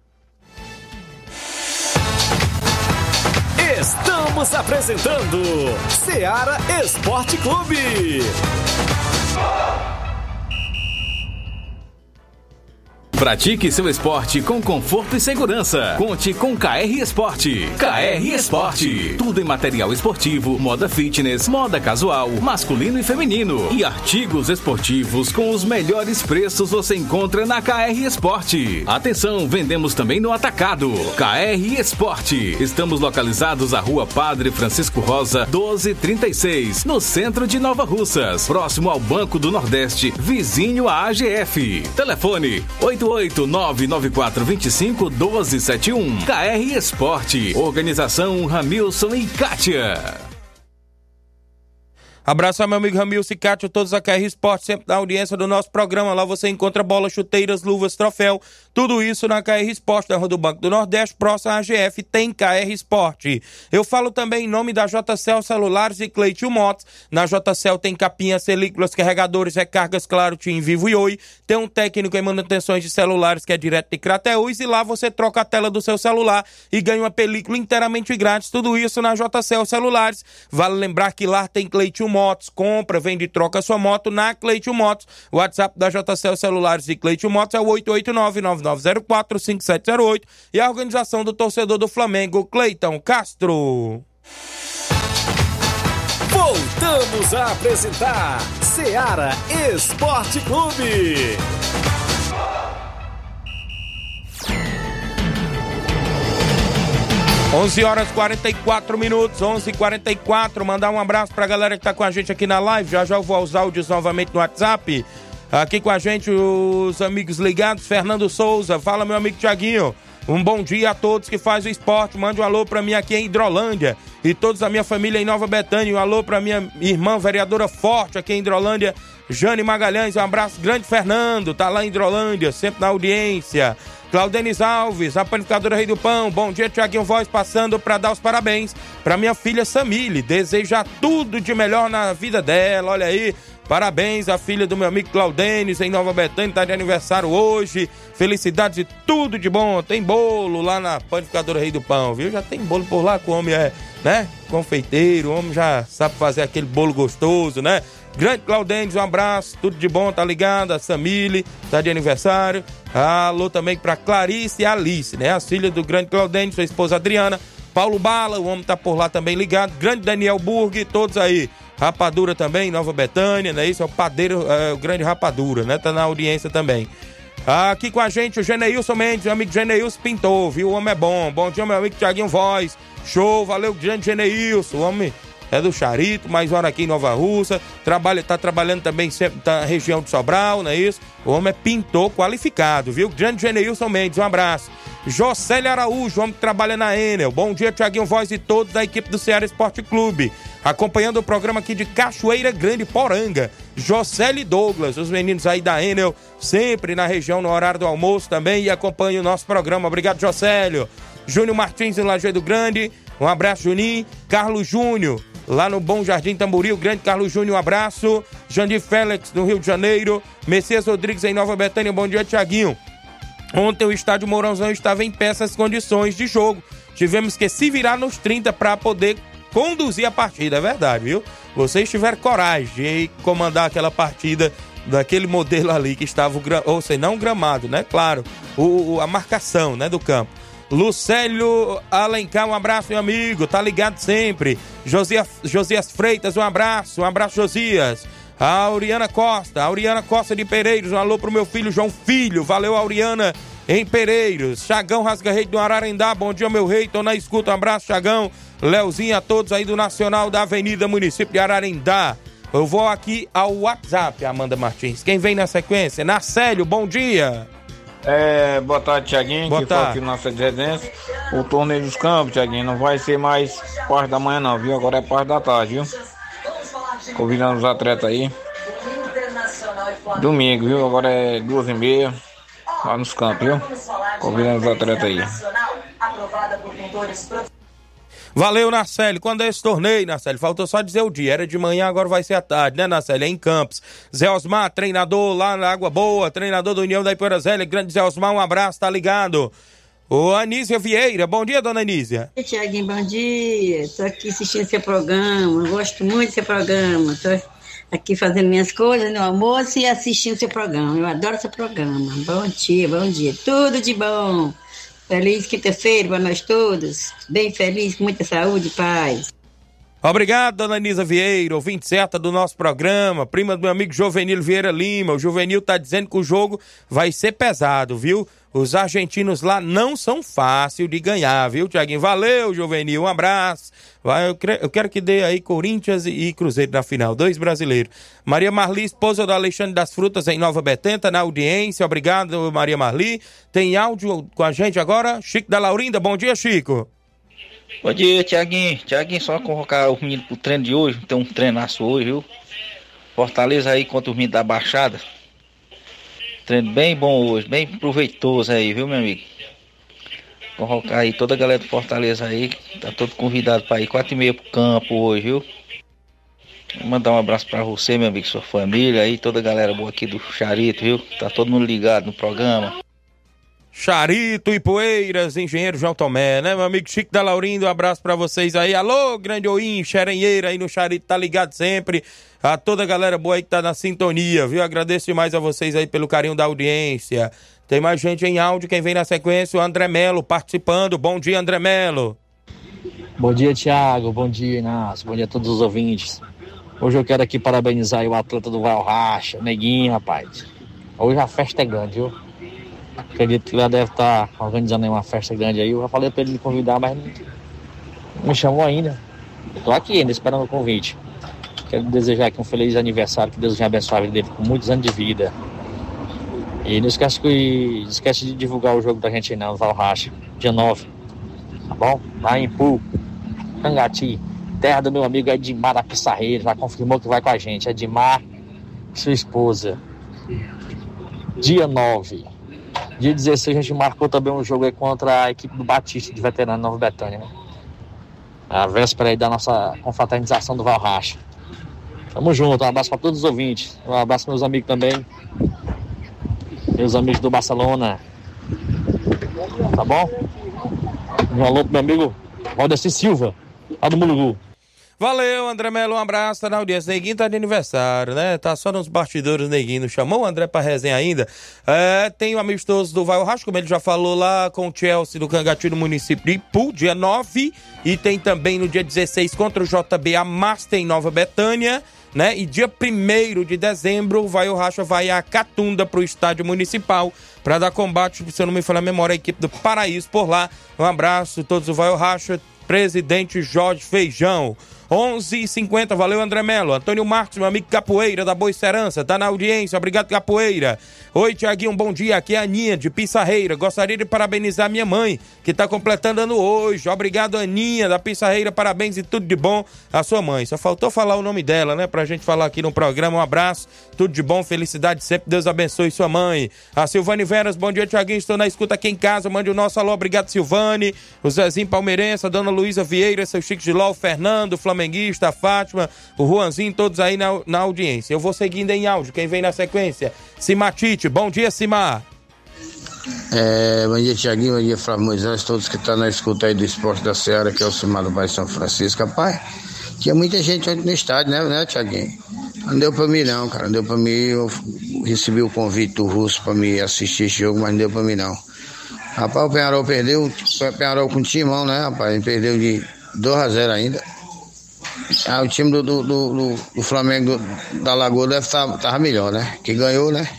Estamos apresentando Seara Esporte Clube. Pratique seu esporte com conforto e segurança. Conte com K R Esporte. K R Esporte. Tudo em material esportivo, moda fitness, moda casual, masculino e feminino. E artigos esportivos com os melhores preços você encontra na K R Esporte. Atenção, vendemos também no atacado. K R Esporte. Estamos localizados à Rua Padre Francisco Rosa, doze trinta e seis, no centro de Nova Russas, próximo ao Banco do Nordeste, vizinho à A G F. Telefone oito oito nove nove quatro dois cinco um dois sete um. K R Esporte. Organização Ramilson e Kátia. Abraço ao meu amigo Ramilson e Kátia, todos a K R Esporte, sempre na audiência do nosso programa. Lá você encontra bolas, chuteiras, luvas, troféu, tudo isso na K R Esporte, na Rua do Banco do Nordeste, próximo à A G F, tem K R Esporte. Eu falo também em nome da J C L Celulares e Cleitinho Motos. Na J C L tem capinhas, películas, carregadores, recargas, claro, Tim Vivo e Oi. Tem um técnico em manutenções de celulares que é direto de Crateús, e lá você troca a tela do seu celular e ganha uma película inteiramente grátis. Tudo isso na J C L Celulares. Vale lembrar que lá tem Cleitinho Motos, compra, vende e troca sua moto na Cleitinho Motos. O WhatsApp da J C L Celulares e Cleitinho Motos é o oito oito nove nove nove zero quatro cinco sete zero oito, e a organização do torcedor do Flamengo, Cleiton Castro. Voltamos a apresentar Seara Esporte Clube. onze horas e quarenta e quatro minutos, onze e quarenta e quatro. Mandar um abraço pra galera que tá com a gente aqui na live. Já já eu vou aos áudios novamente no WhatsApp. Aqui com a gente os amigos ligados, Fernando Souza. Fala, meu amigo Tiaguinho. Um bom dia a todos que fazem o esporte. Mande um alô pra mim aqui em Hidrolândia e todos a minha família em Nova Betânia. Um alô pra minha irmã vereadora Forte aqui em Hidrolândia, Jane Magalhães. Um abraço grande, Fernando. Tá lá em Hidrolândia, sempre na audiência. Claudenis Alves, a panificadora Rei do Pão. Bom dia, Tiaguinho Voz, passando para dar os parabéns para minha filha Samile. Desejar tudo de melhor na vida dela. Olha aí, parabéns à filha do meu amigo Claudenis em Nova Betânia, tá de aniversário hoje. Felicidades e tudo de bom. Tem bolo lá na panificadora Rei do Pão, viu? Já tem bolo por lá, que o homem é, né, confeiteiro, o homem já sabe fazer aquele bolo gostoso, né? Grande Claudenis, um abraço, tudo de bom, tá ligado? A Samile tá de aniversário. Alô também pra Clarice e Alice, né? As filhas do grande Claudenis, sua esposa Adriana. Paulo Bala, o homem tá por lá também ligado. Grande Daniel Burg, todos aí. Rapadura também, Nova Betânia, né? Isso é o padeiro, é, o grande Rapadura, né? Tá na audiência também. Aqui com a gente o Geneilson Mendes, meu amigo Geneilson Pintou, viu? O homem é bom. Bom dia, meu amigo Tiaguinho Voz. Show, valeu, grande Geneilson. O homem é do Charito, mais hora aqui em Nova Russa. Trabalha, tá trabalhando também sempre na região de Sobral, não é isso? O homem é pintor qualificado, viu? Grande Geneilson Mendes, um abraço. Jocélio Araújo, homem que trabalha na Enel. Bom dia, Tiaguinho Voz e todos da equipe do Ceará Esporte Clube. Acompanhando o programa aqui de Cachoeira Grande, Poranga. Jocélio e Douglas, os meninos aí da Enel, sempre na região no horário do almoço também, e acompanham o nosso programa. Obrigado, Jocélio. Júnior Martins em Lajeado Grande. Um abraço, Juninho. Carlos Júnior, lá no Bom Jardim Tamboril, grande Carlos Júnior, um abraço. Jandir Félix, no Rio de Janeiro. Messias Rodrigues, em Nova Betânia, bom dia, Tiaguinho. Ontem o estádio Mourãozão estava em péssimas condições de jogo. Tivemos que se virar nos trinta para poder conduzir a partida, é verdade, viu? Vocês tiveram coragem de comandar aquela partida daquele modelo ali que estava, o, ou seja, não o gramado, né? Claro, o, a marcação, né, do campo. Lucélio Alencar, um abraço, meu amigo, tá ligado sempre. Josias, Josias Freitas, um abraço, um abraço, Josias. A Auriana Costa, a Auriana Costa de Pereiros, um alô pro meu filho João Filho, valeu, Auriana, em Pereiros. Chagão Rasga-Rei do Ararendá, bom dia, meu rei, tô na escuta, um abraço, Chagão. Leozinho, a todos aí do Nacional da Avenida, município de Ararendá. Eu vou aqui ao WhatsApp, Amanda Martins. Quem vem na sequência? Nacélio, bom dia. É, boa tarde, Tiaguinho, boa que tarde. Aqui na nossa residência. O torneio dos campos, Tiaguinho, não vai ser mais parte da manhã não, viu? Agora é parte da tarde, viu? Convidando os atletas aí. Domingo, viu? Agora é duas e meia, lá nos campos, viu? Convidando os atletas aí. Valeu, Nacélio. Quando é esse torneio, Nacélio? Faltou só dizer o dia. Era de manhã, agora vai ser à tarde, né, Nacélio? É em Campos. Zé Osmar, treinador lá na Água Boa, treinador do União da Ipoeira Zélia. Grande Zé Osmar, um abraço, tá ligado? Ô, Anísia Vieira, bom dia, dona Anísia. Oi, Tiaguinho, bom dia. Tô aqui assistindo seu programa, gosto muito do seu programa. Tô aqui fazendo minhas coisas no almoço e assistindo seu programa. Eu adoro seu programa. Bom dia, bom dia. Tudo de bom. Feliz quinta-feira para nós todos. Bem feliz, com muita saúde e paz. Obrigado, dona Anísia Vieira, ouvinte certa do nosso programa, prima do meu amigo Jovenil Vieira Lima. O Juvenil tá dizendo que o jogo vai ser pesado, viu? Os argentinos lá não são fáceis de ganhar, viu, Tiaguinho? Valeu, Juvenil, um abraço. Vai, eu, cre... eu quero que dê aí Corinthians e Cruzeiro na final, dois brasileiros. Maria Marli, esposa do Alexandre das Frutas, em Nova Betânia, tá na audiência. Obrigado, Maria Marli. Tem áudio com a gente agora, Chico da Laurinda. Bom dia, Chico. Bom dia, Tiaguinho. Tiaguinho, só convocar o menino pro treino de hoje. Tem um treinaço hoje, viu? Fortaleza aí contra o menino da Baixada. Treino bem bom hoje, bem proveitoso aí, viu, meu amigo? Convocar aí toda a galera do Fortaleza aí. Tá todo convidado pra ir quatro e meia pro campo hoje, viu? Vou mandar um abraço pra você, meu amigo, sua família aí, toda a galera boa aqui do Charito, viu? Tá todo mundo ligado no programa. Charito e Poeiras, engenheiro João Tomé, né, meu amigo Chico da Laurindo, um abraço pra vocês aí. Alô, grande Oim, xerenheira aí no Charito, tá ligado sempre. A toda a galera boa aí que tá na sintonia, viu? Agradeço demais a vocês aí pelo carinho da audiência. Tem mais gente em áudio, quem vem na sequência, o André Melo participando. Bom dia, André Melo. Bom dia, Thiago, bom dia, Inácio, bom dia a todos os ouvintes. Hoje eu quero aqui parabenizar o atleta do Valracha, Neguinho, rapaz. Hoje a festa é grande, viu? Acredito que lá deve estar organizando aí uma festa grande aí. Eu já falei pra ele me convidar, mas não me chamou ainda. Eu tô aqui ainda esperando o convite. Quero desejar aqui um feliz aniversário, que Deus venha abençoar a vida dele com muitos anos de vida. E não esquece, que, não esquece de divulgar o jogo da gente aí não, Valracha, dia nove. Tá bom? Lá em Pu, Cangati, terra do meu amigo Edmar da Pissarreira, já confirmou que vai com a gente. Edmar, sua esposa. Dia nove. Dia dezesseis a gente marcou também um jogo aí contra a equipe do Batista de Veterano Nova Betânia, né? A véspera aí da nossa confraternização do Valracha. Tamo junto, um abraço para todos os ouvintes. Um abraço para meus amigos também. Meus amigos do Barcelona. Tá bom? Um alô pro meu amigo Valdeci Silva, lá do Mulugu. Valeu, André Melo, um abraço, tá na audiência. Neguinho tá de aniversário, né? Tá só nos bastidores, Neguinho. Não chamou o André pra resenha ainda. É, tem o amistoso do Vai Racho, como ele já falou lá, com o Chelsea do Cangati, no município de Ipu, dia nove. E tem também no dia dezesseis contra o J B A Master em Nova Betânia, né? E dia primeiro de dezembro, o Vai Racha vai a Catunda pro estádio municipal para dar combate, se eu não me falar a memória, a equipe do Paraíso por lá. Um abraço a todos do Vai Racha, presidente Jorge Feijão. onze e cinquenta, valeu André Melo. Antônio Marcos, meu amigo Capoeira da Boa Serança, tá na audiência, obrigado Capoeira. Oi Tiaguinho, bom dia, aqui é a Aninha de Pissarreira, gostaria de parabenizar minha mãe, que tá completando ano hoje. Obrigado Aninha da Pissarreira, parabéns e tudo de bom a sua mãe. Só faltou falar o nome dela, né, pra gente falar aqui no programa. Um abraço, tudo de bom, felicidade sempre, Deus abençoe sua mãe. A Silvane Veras, bom dia Tiaguinho, estou na escuta aqui em casa, mande o nosso alô, obrigado Silvane. O Zezinho Palmeirense, a Dona Luísa Vieira, seu Chico Giló, o Fernando, o Flamenguista, a Fátima, o Juanzinho, todos aí na, na audiência. Eu vou seguindo em áudio, quem vem na sequência? Simatite, bom dia Simar. É, bom dia Tiaguinho, bom dia Flávio Moisés, todos que estão na escuta aí do Esporte da Seara, que é o Simar do bairro São Francisco. Rapaz, tinha muita gente ontem no estádio, né, né Tiaguinho? Não deu pra mim não, cara, não deu pra mim. Eu recebi o convite do Russo pra me assistir esse jogo, mas não deu pra mim não. Rapaz, o Penharol perdeu, o Penharol com timão, né, rapaz? Ele perdeu de dois a zero ainda. Ah, o time do, do, do, do Flamengo do, da Lagoa deve estar tá, melhor, né? Que ganhou, né?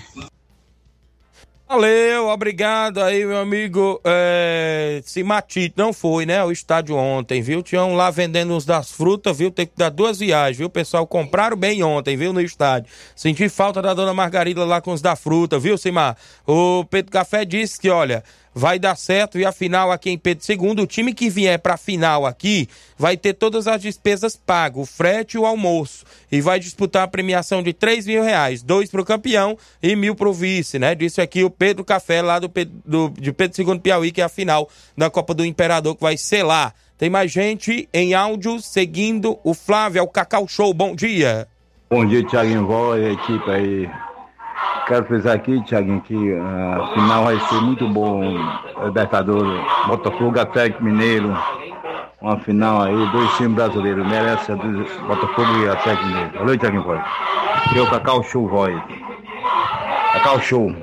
Valeu, obrigado aí, meu amigo é, Simatite. Não foi, né? O estádio ontem, viu? Tinham lá vendendo uns das frutas, viu? Tem que dar duas viagens, viu? O pessoal compraram bem ontem, viu? No estádio. Senti falta da dona Margarida lá com os da fruta, viu, Simar? O Pedro Café disse que, olha, vai dar certo e a final aqui em Pedro segundo, o time que vier pra final aqui vai ter todas as despesas pagas, o frete e o almoço, e vai disputar a premiação de três mil reais, dois pro campeão e mil pro vice, né? Disse aqui o Pedro Café lá do, do de Pedro segundo Piauí, que é a final da Copa do Imperador, que vai ser lá. Tem mais gente em áudio seguindo o Flávio, é o Cacau Show, bom dia. Bom dia, Thiaguinho Voz, a equipe aí. Quero frisar aqui, Thiaguinho, que a final vai ser muito bom. Libertadores, Botafogo, Atlético Mineiro. Uma final aí, dois times brasileiros. Merece a do Botafogo e Atlético Mineiro. Valeu, Thiaguinho Voz. Aqui é o Cacau Show Voz. Cacau Show.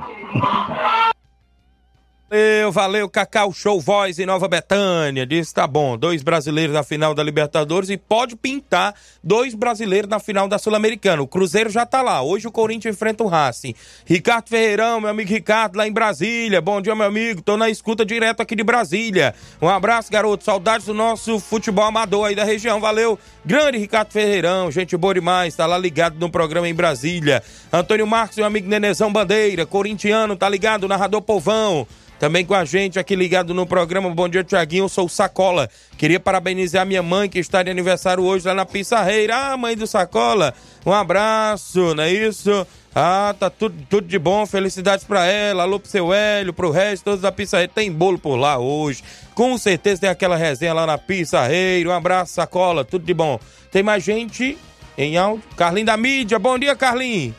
Valeu, valeu, Cacau Show Voz em Nova Betânia. Diz tá bom, dois brasileiros na final da Libertadores e pode pintar dois brasileiros na final da Sul-Americana. O Cruzeiro já tá lá. Hoje o Corinthians enfrenta o Racing. Ricardo Ferreirão, meu amigo Ricardo, lá em Brasília. Bom dia, meu amigo. Tô na escuta direto aqui de Brasília. Um abraço, garoto. Saudades do nosso futebol amador aí da região. Valeu. Grande Ricardo Ferreirão, gente boa demais. Tá lá ligado no programa em Brasília. Antônio Marcos, meu amigo Nenezão Bandeira, corintiano, tá ligado? Narrador Povão. Também com a gente aqui ligado no programa. Bom dia, Tiaguinho, eu sou o Sacola. Queria parabenizar minha mãe que está de aniversário hoje lá na Pissarreira. Ah, mãe do Sacola, um abraço, não é isso? Ah, tá tudo, tudo de bom, felicidades pra ela. Alô pro seu Hélio, pro resto, todos da Pissarreira. Tem bolo por lá hoje. Com certeza tem aquela resenha lá na Pissarreira. Um abraço, Sacola, tudo de bom. Tem mais gente em áudio? Carlinho da mídia, bom dia, Carlinho.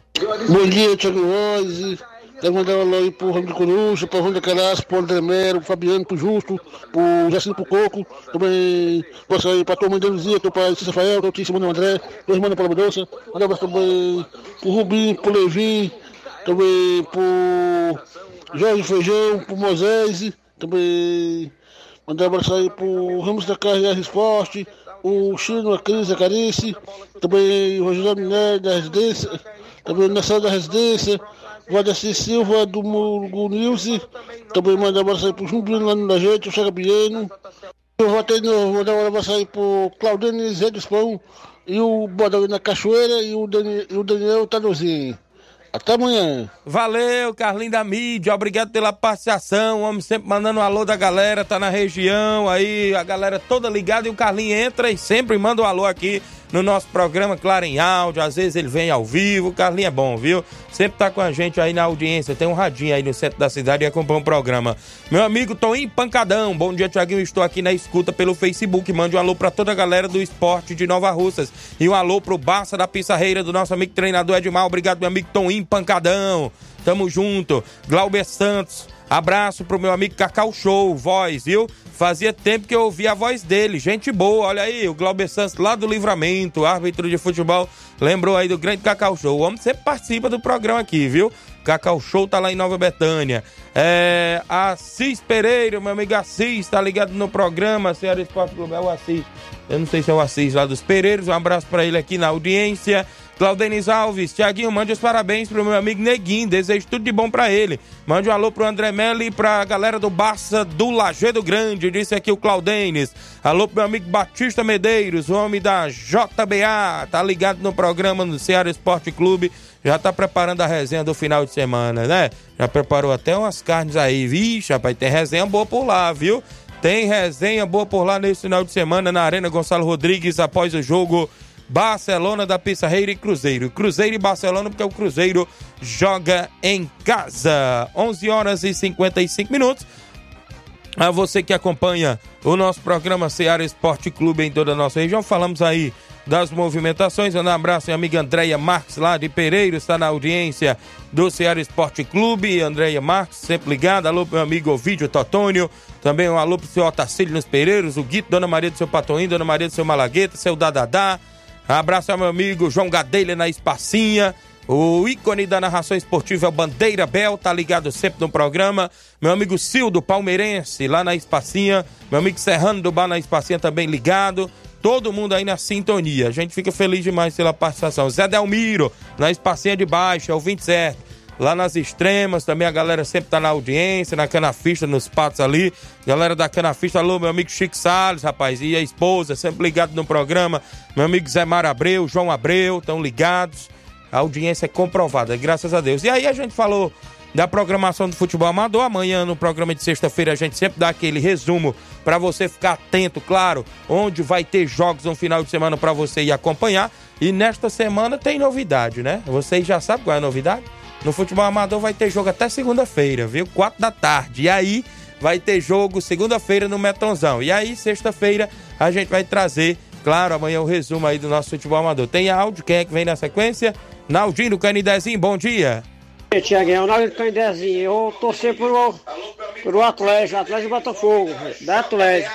Bom dia, Tiago Rose. Quero mandar um alô aí pro Ramo de Coruja, pro Ramo de Caraço, pro André Mero, pro Fabiano, pro Justo, pro Jacinto, pro Coco. Também posso aí pra tua mãe de Luzia, teu pai Cícero Rafael, teu tio Simone André, teu irmão Paulo Mendonça. Mandar um abraço também pro Rubinho, pro Levi, também pro Jorge Feijão, pro Moisés. Também mandar um abraço aí pro Ramos da Carne e Esporte, o Chino, a Cris, a Carice. Também o Rogério Miné da Residência, também o Nassau da Residência. Valdeci Silva do Murgo Nilce, também manda um abraço aí pro Jumbino lá no Gente, o Chega Bieno. Eu vou até novo, mandar um abraço aí pro Claudene Zé dos Pão e o Bodão na Cachoeira e o Daniel, e o Daniel Tadozinho. Até amanhã. Valeu, Carlinho da mídia, obrigado pela participação, o homem sempre mandando um alô da galera, tá na região, aí a galera toda ligada e o Carlinho entra e sempre manda um alô aqui no nosso programa, claro, em áudio, às vezes ele vem ao vivo, o Carlinho é bom, viu? Sempre tá com a gente aí na audiência, tem um radinho aí no centro da cidade e acompanha o programa. Meu amigo Toninho Pancadão, bom dia, Tiaguinho, estou aqui na escuta pelo Facebook, mande um alô pra toda a galera do esporte de Nova Russas e um alô pro Barça da Pissarreira, do nosso amigo treinador Edmar, obrigado, meu amigo Toninho Pancadão, tamo junto. Glauber Santos, abraço pro meu amigo Cacau Show, voz, viu? Fazia tempo que eu ouvia a voz dele, gente boa, olha aí, o Glauber Santos lá do Livramento, árbitro de futebol, lembrou aí do grande Cacau Show, o homem sempre participa do programa aqui, viu? Cacau Show tá lá em Nova Betânia. É, Assis Pereira, meu amigo Assis, tá ligado no programa, Ceará Esporte Clube, é o Assis, eu não sei se é o Assis lá dos Pereiros, um abraço pra ele aqui na audiência. Claudenis Alves, Tiaguinho, mande os parabéns pro meu amigo Neguinho, desejo tudo de bom pra ele. Mande um alô pro André Melli e pra galera do Barça do Lajeado Grande, disse aqui o Claudenis. Alô pro meu amigo Batista Medeiros, o homem da J B A, tá ligado no programa no Ceará Esporte Clube, já tá preparando a resenha do final de semana, né? Já preparou até umas carnes aí, vixe, rapaz, tem resenha boa por lá, viu? Tem resenha boa por lá nesse final de semana na Arena Gonçalo Rodrigues, após o jogo Barcelona da Pissarreira e Cruzeiro. Cruzeiro e Barcelona, porque o Cruzeiro joga em casa. onze horas e cinquenta e cinco minutos. A você que acompanha o nosso programa Ceará Esporte Clube em toda a nossa região, falamos aí das movimentações. Um abraço à minha amiga Andréia Marques, lá de Pereira, está na audiência do Ceará Esporte Clube. Andréia Marques, sempre ligada. Alô pro meu amigo Ovídio Totônio. Também um alô pro seu Otacílio nos Pereiros, o Guito, Dona Maria do seu Patoinho, Dona Maria do seu Malagueta, seu Dadadá. Abraço ao meu amigo João Gadelha na Espacinha. O ícone da narração esportiva é o Bandeira Bel, tá ligado sempre no programa. Meu amigo Cildo, palmeirense, lá na Espacinha. Meu amigo Serrano do Bar na Espacinha também ligado. Todo mundo aí na sintonia. A gente fica feliz demais pela participação. Zé Delmiro, na Espacinha de Baixo, é o vinte e sete. Lá nas Extremas, também a galera sempre tá na audiência, na Canafista, nos patos ali. Galera da Canafista, alô, meu amigo Chico Salles, rapaz, e a esposa, sempre ligado no programa. Meu amigo Zé Mar Abreu, João Abreu, estão ligados. A audiência é comprovada, graças a Deus. E aí a gente falou da programação do futebol amador. Amanhã, no programa de sexta-feira, a gente sempre dá aquele resumo para você ficar atento, claro, onde vai ter jogos no final de semana para você ir acompanhar. E nesta semana tem novidade, né? Vocês já sabem qual é a novidade? No futebol amador vai ter jogo até segunda-feira, viu? Quatro da tarde. E aí vai ter jogo segunda-feira no Metonzão. E aí, sexta-feira, a gente vai trazer, claro, amanhã o resumo aí do nosso futebol amador. Tem áudio, quem é que vem na sequência? Naldinho do Canidezinho, bom dia. Tiaguinho, Naldinho do Canidezinho. Eu torci por o, por o Atlético, Atlético e Botafogo, da Atlético.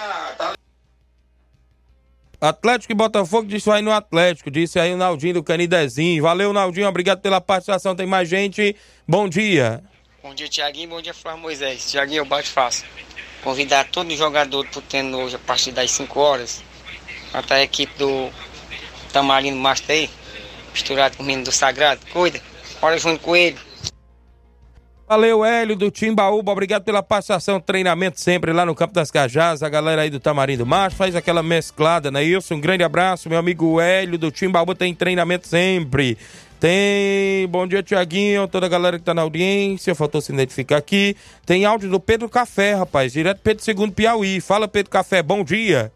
Atlético e Botafogo, disse aí no Atlético, disse aí o Naldinho do Canidezinho. Valeu, Naldinho, obrigado pela participação, tem mais gente, bom dia. Bom dia, Tiaguinho, bom dia, Flávio Moisés. Tiaguinho, eu bate fácil. Convidar todo jogador pro treino hoje a partir das cinco horas, até a equipe do Tamarino Master aí, misturado com o menino do Sagrado, cuida, bora junto com ele. Valeu, Hélio do Timbaúba, obrigado pela participação, treinamento sempre lá no Campo das Cajás, a galera aí do Tamarindo Macho, faz aquela mesclada, né, isso? Um grande abraço, meu amigo Hélio do Timbaúba, tem treinamento sempre. Tem, bom dia, Tiaguinho, toda a galera que tá na audiência, faltou se identificar aqui. Tem áudio do Pedro Café, rapaz, direto Pedro segundo Piauí. Fala, Pedro Café, bom dia.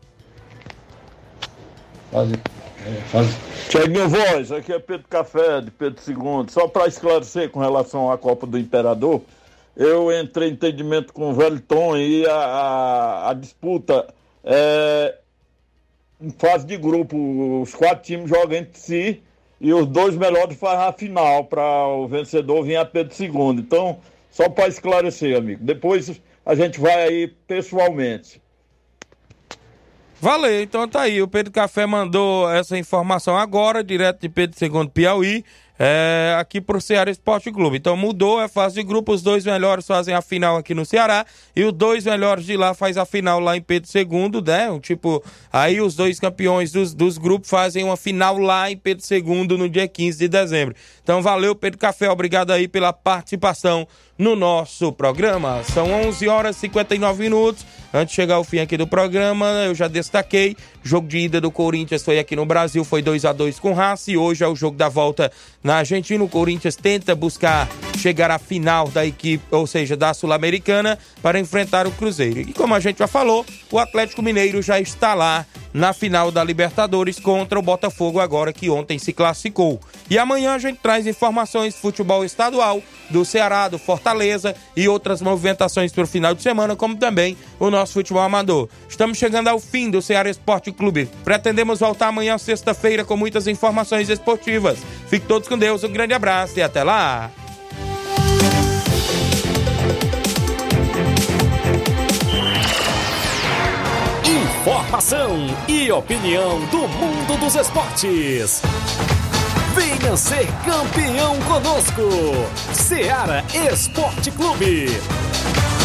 Faz, faz. Tiaguinho Voz, aqui é Pedro Café, de Pedro segundo. Só para esclarecer com relação à Copa do Imperador, eu entrei em entendimento com o velho Tom e a, a, a disputa é em fase de grupo. Os quatro times jogam entre si e os dois melhores fazem a final para o vencedor vir a Pedro segundo. Então, só para esclarecer, amigo. Depois a gente vai aí pessoalmente. Valeu, então tá aí, o Pedro Café mandou essa informação agora, direto de Pedro segundo Piauí, é, aqui pro Ceará Esporte Clube. Então mudou a fase de grupo, os dois melhores fazem a final aqui no Ceará e os dois melhores de lá faz a final lá em Pedro segundo, né? Um tipo, aí os dois campeões dos, dos grupos fazem uma final lá em Pedro segundo no dia quinze de dezembro. Então valeu, Pedro Café, obrigado aí pela participação no nosso programa. São onze horas e cinquenta e nove minutos. Antes de chegar ao fim aqui do programa, eu já destaquei, jogo de ida do Corinthians foi aqui no Brasil, foi dois a dois com o Racing, e hoje é o jogo da volta na Argentina. O Corinthians tenta buscar chegar à final da equipe, ou seja, da Sul-Americana, para enfrentar o Cruzeiro. E como a gente já falou, o Atlético Mineiro já está lá na final da Libertadores contra o Botafogo, agora que ontem se classificou. E amanhã a gente traz informações de futebol estadual, do Ceará, do Fortaleza e outras movimentações para o final de semana, como também o nosso futebol amador. Estamos chegando ao fim do Ceará Esporte Clube. Pretendemos voltar amanhã, sexta-feira, com muitas informações esportivas. Fiquem todos com Deus, um grande abraço e até lá! Informação e opinião do mundo dos esportes. Venha ser campeão conosco. Ceará Esporte Clube.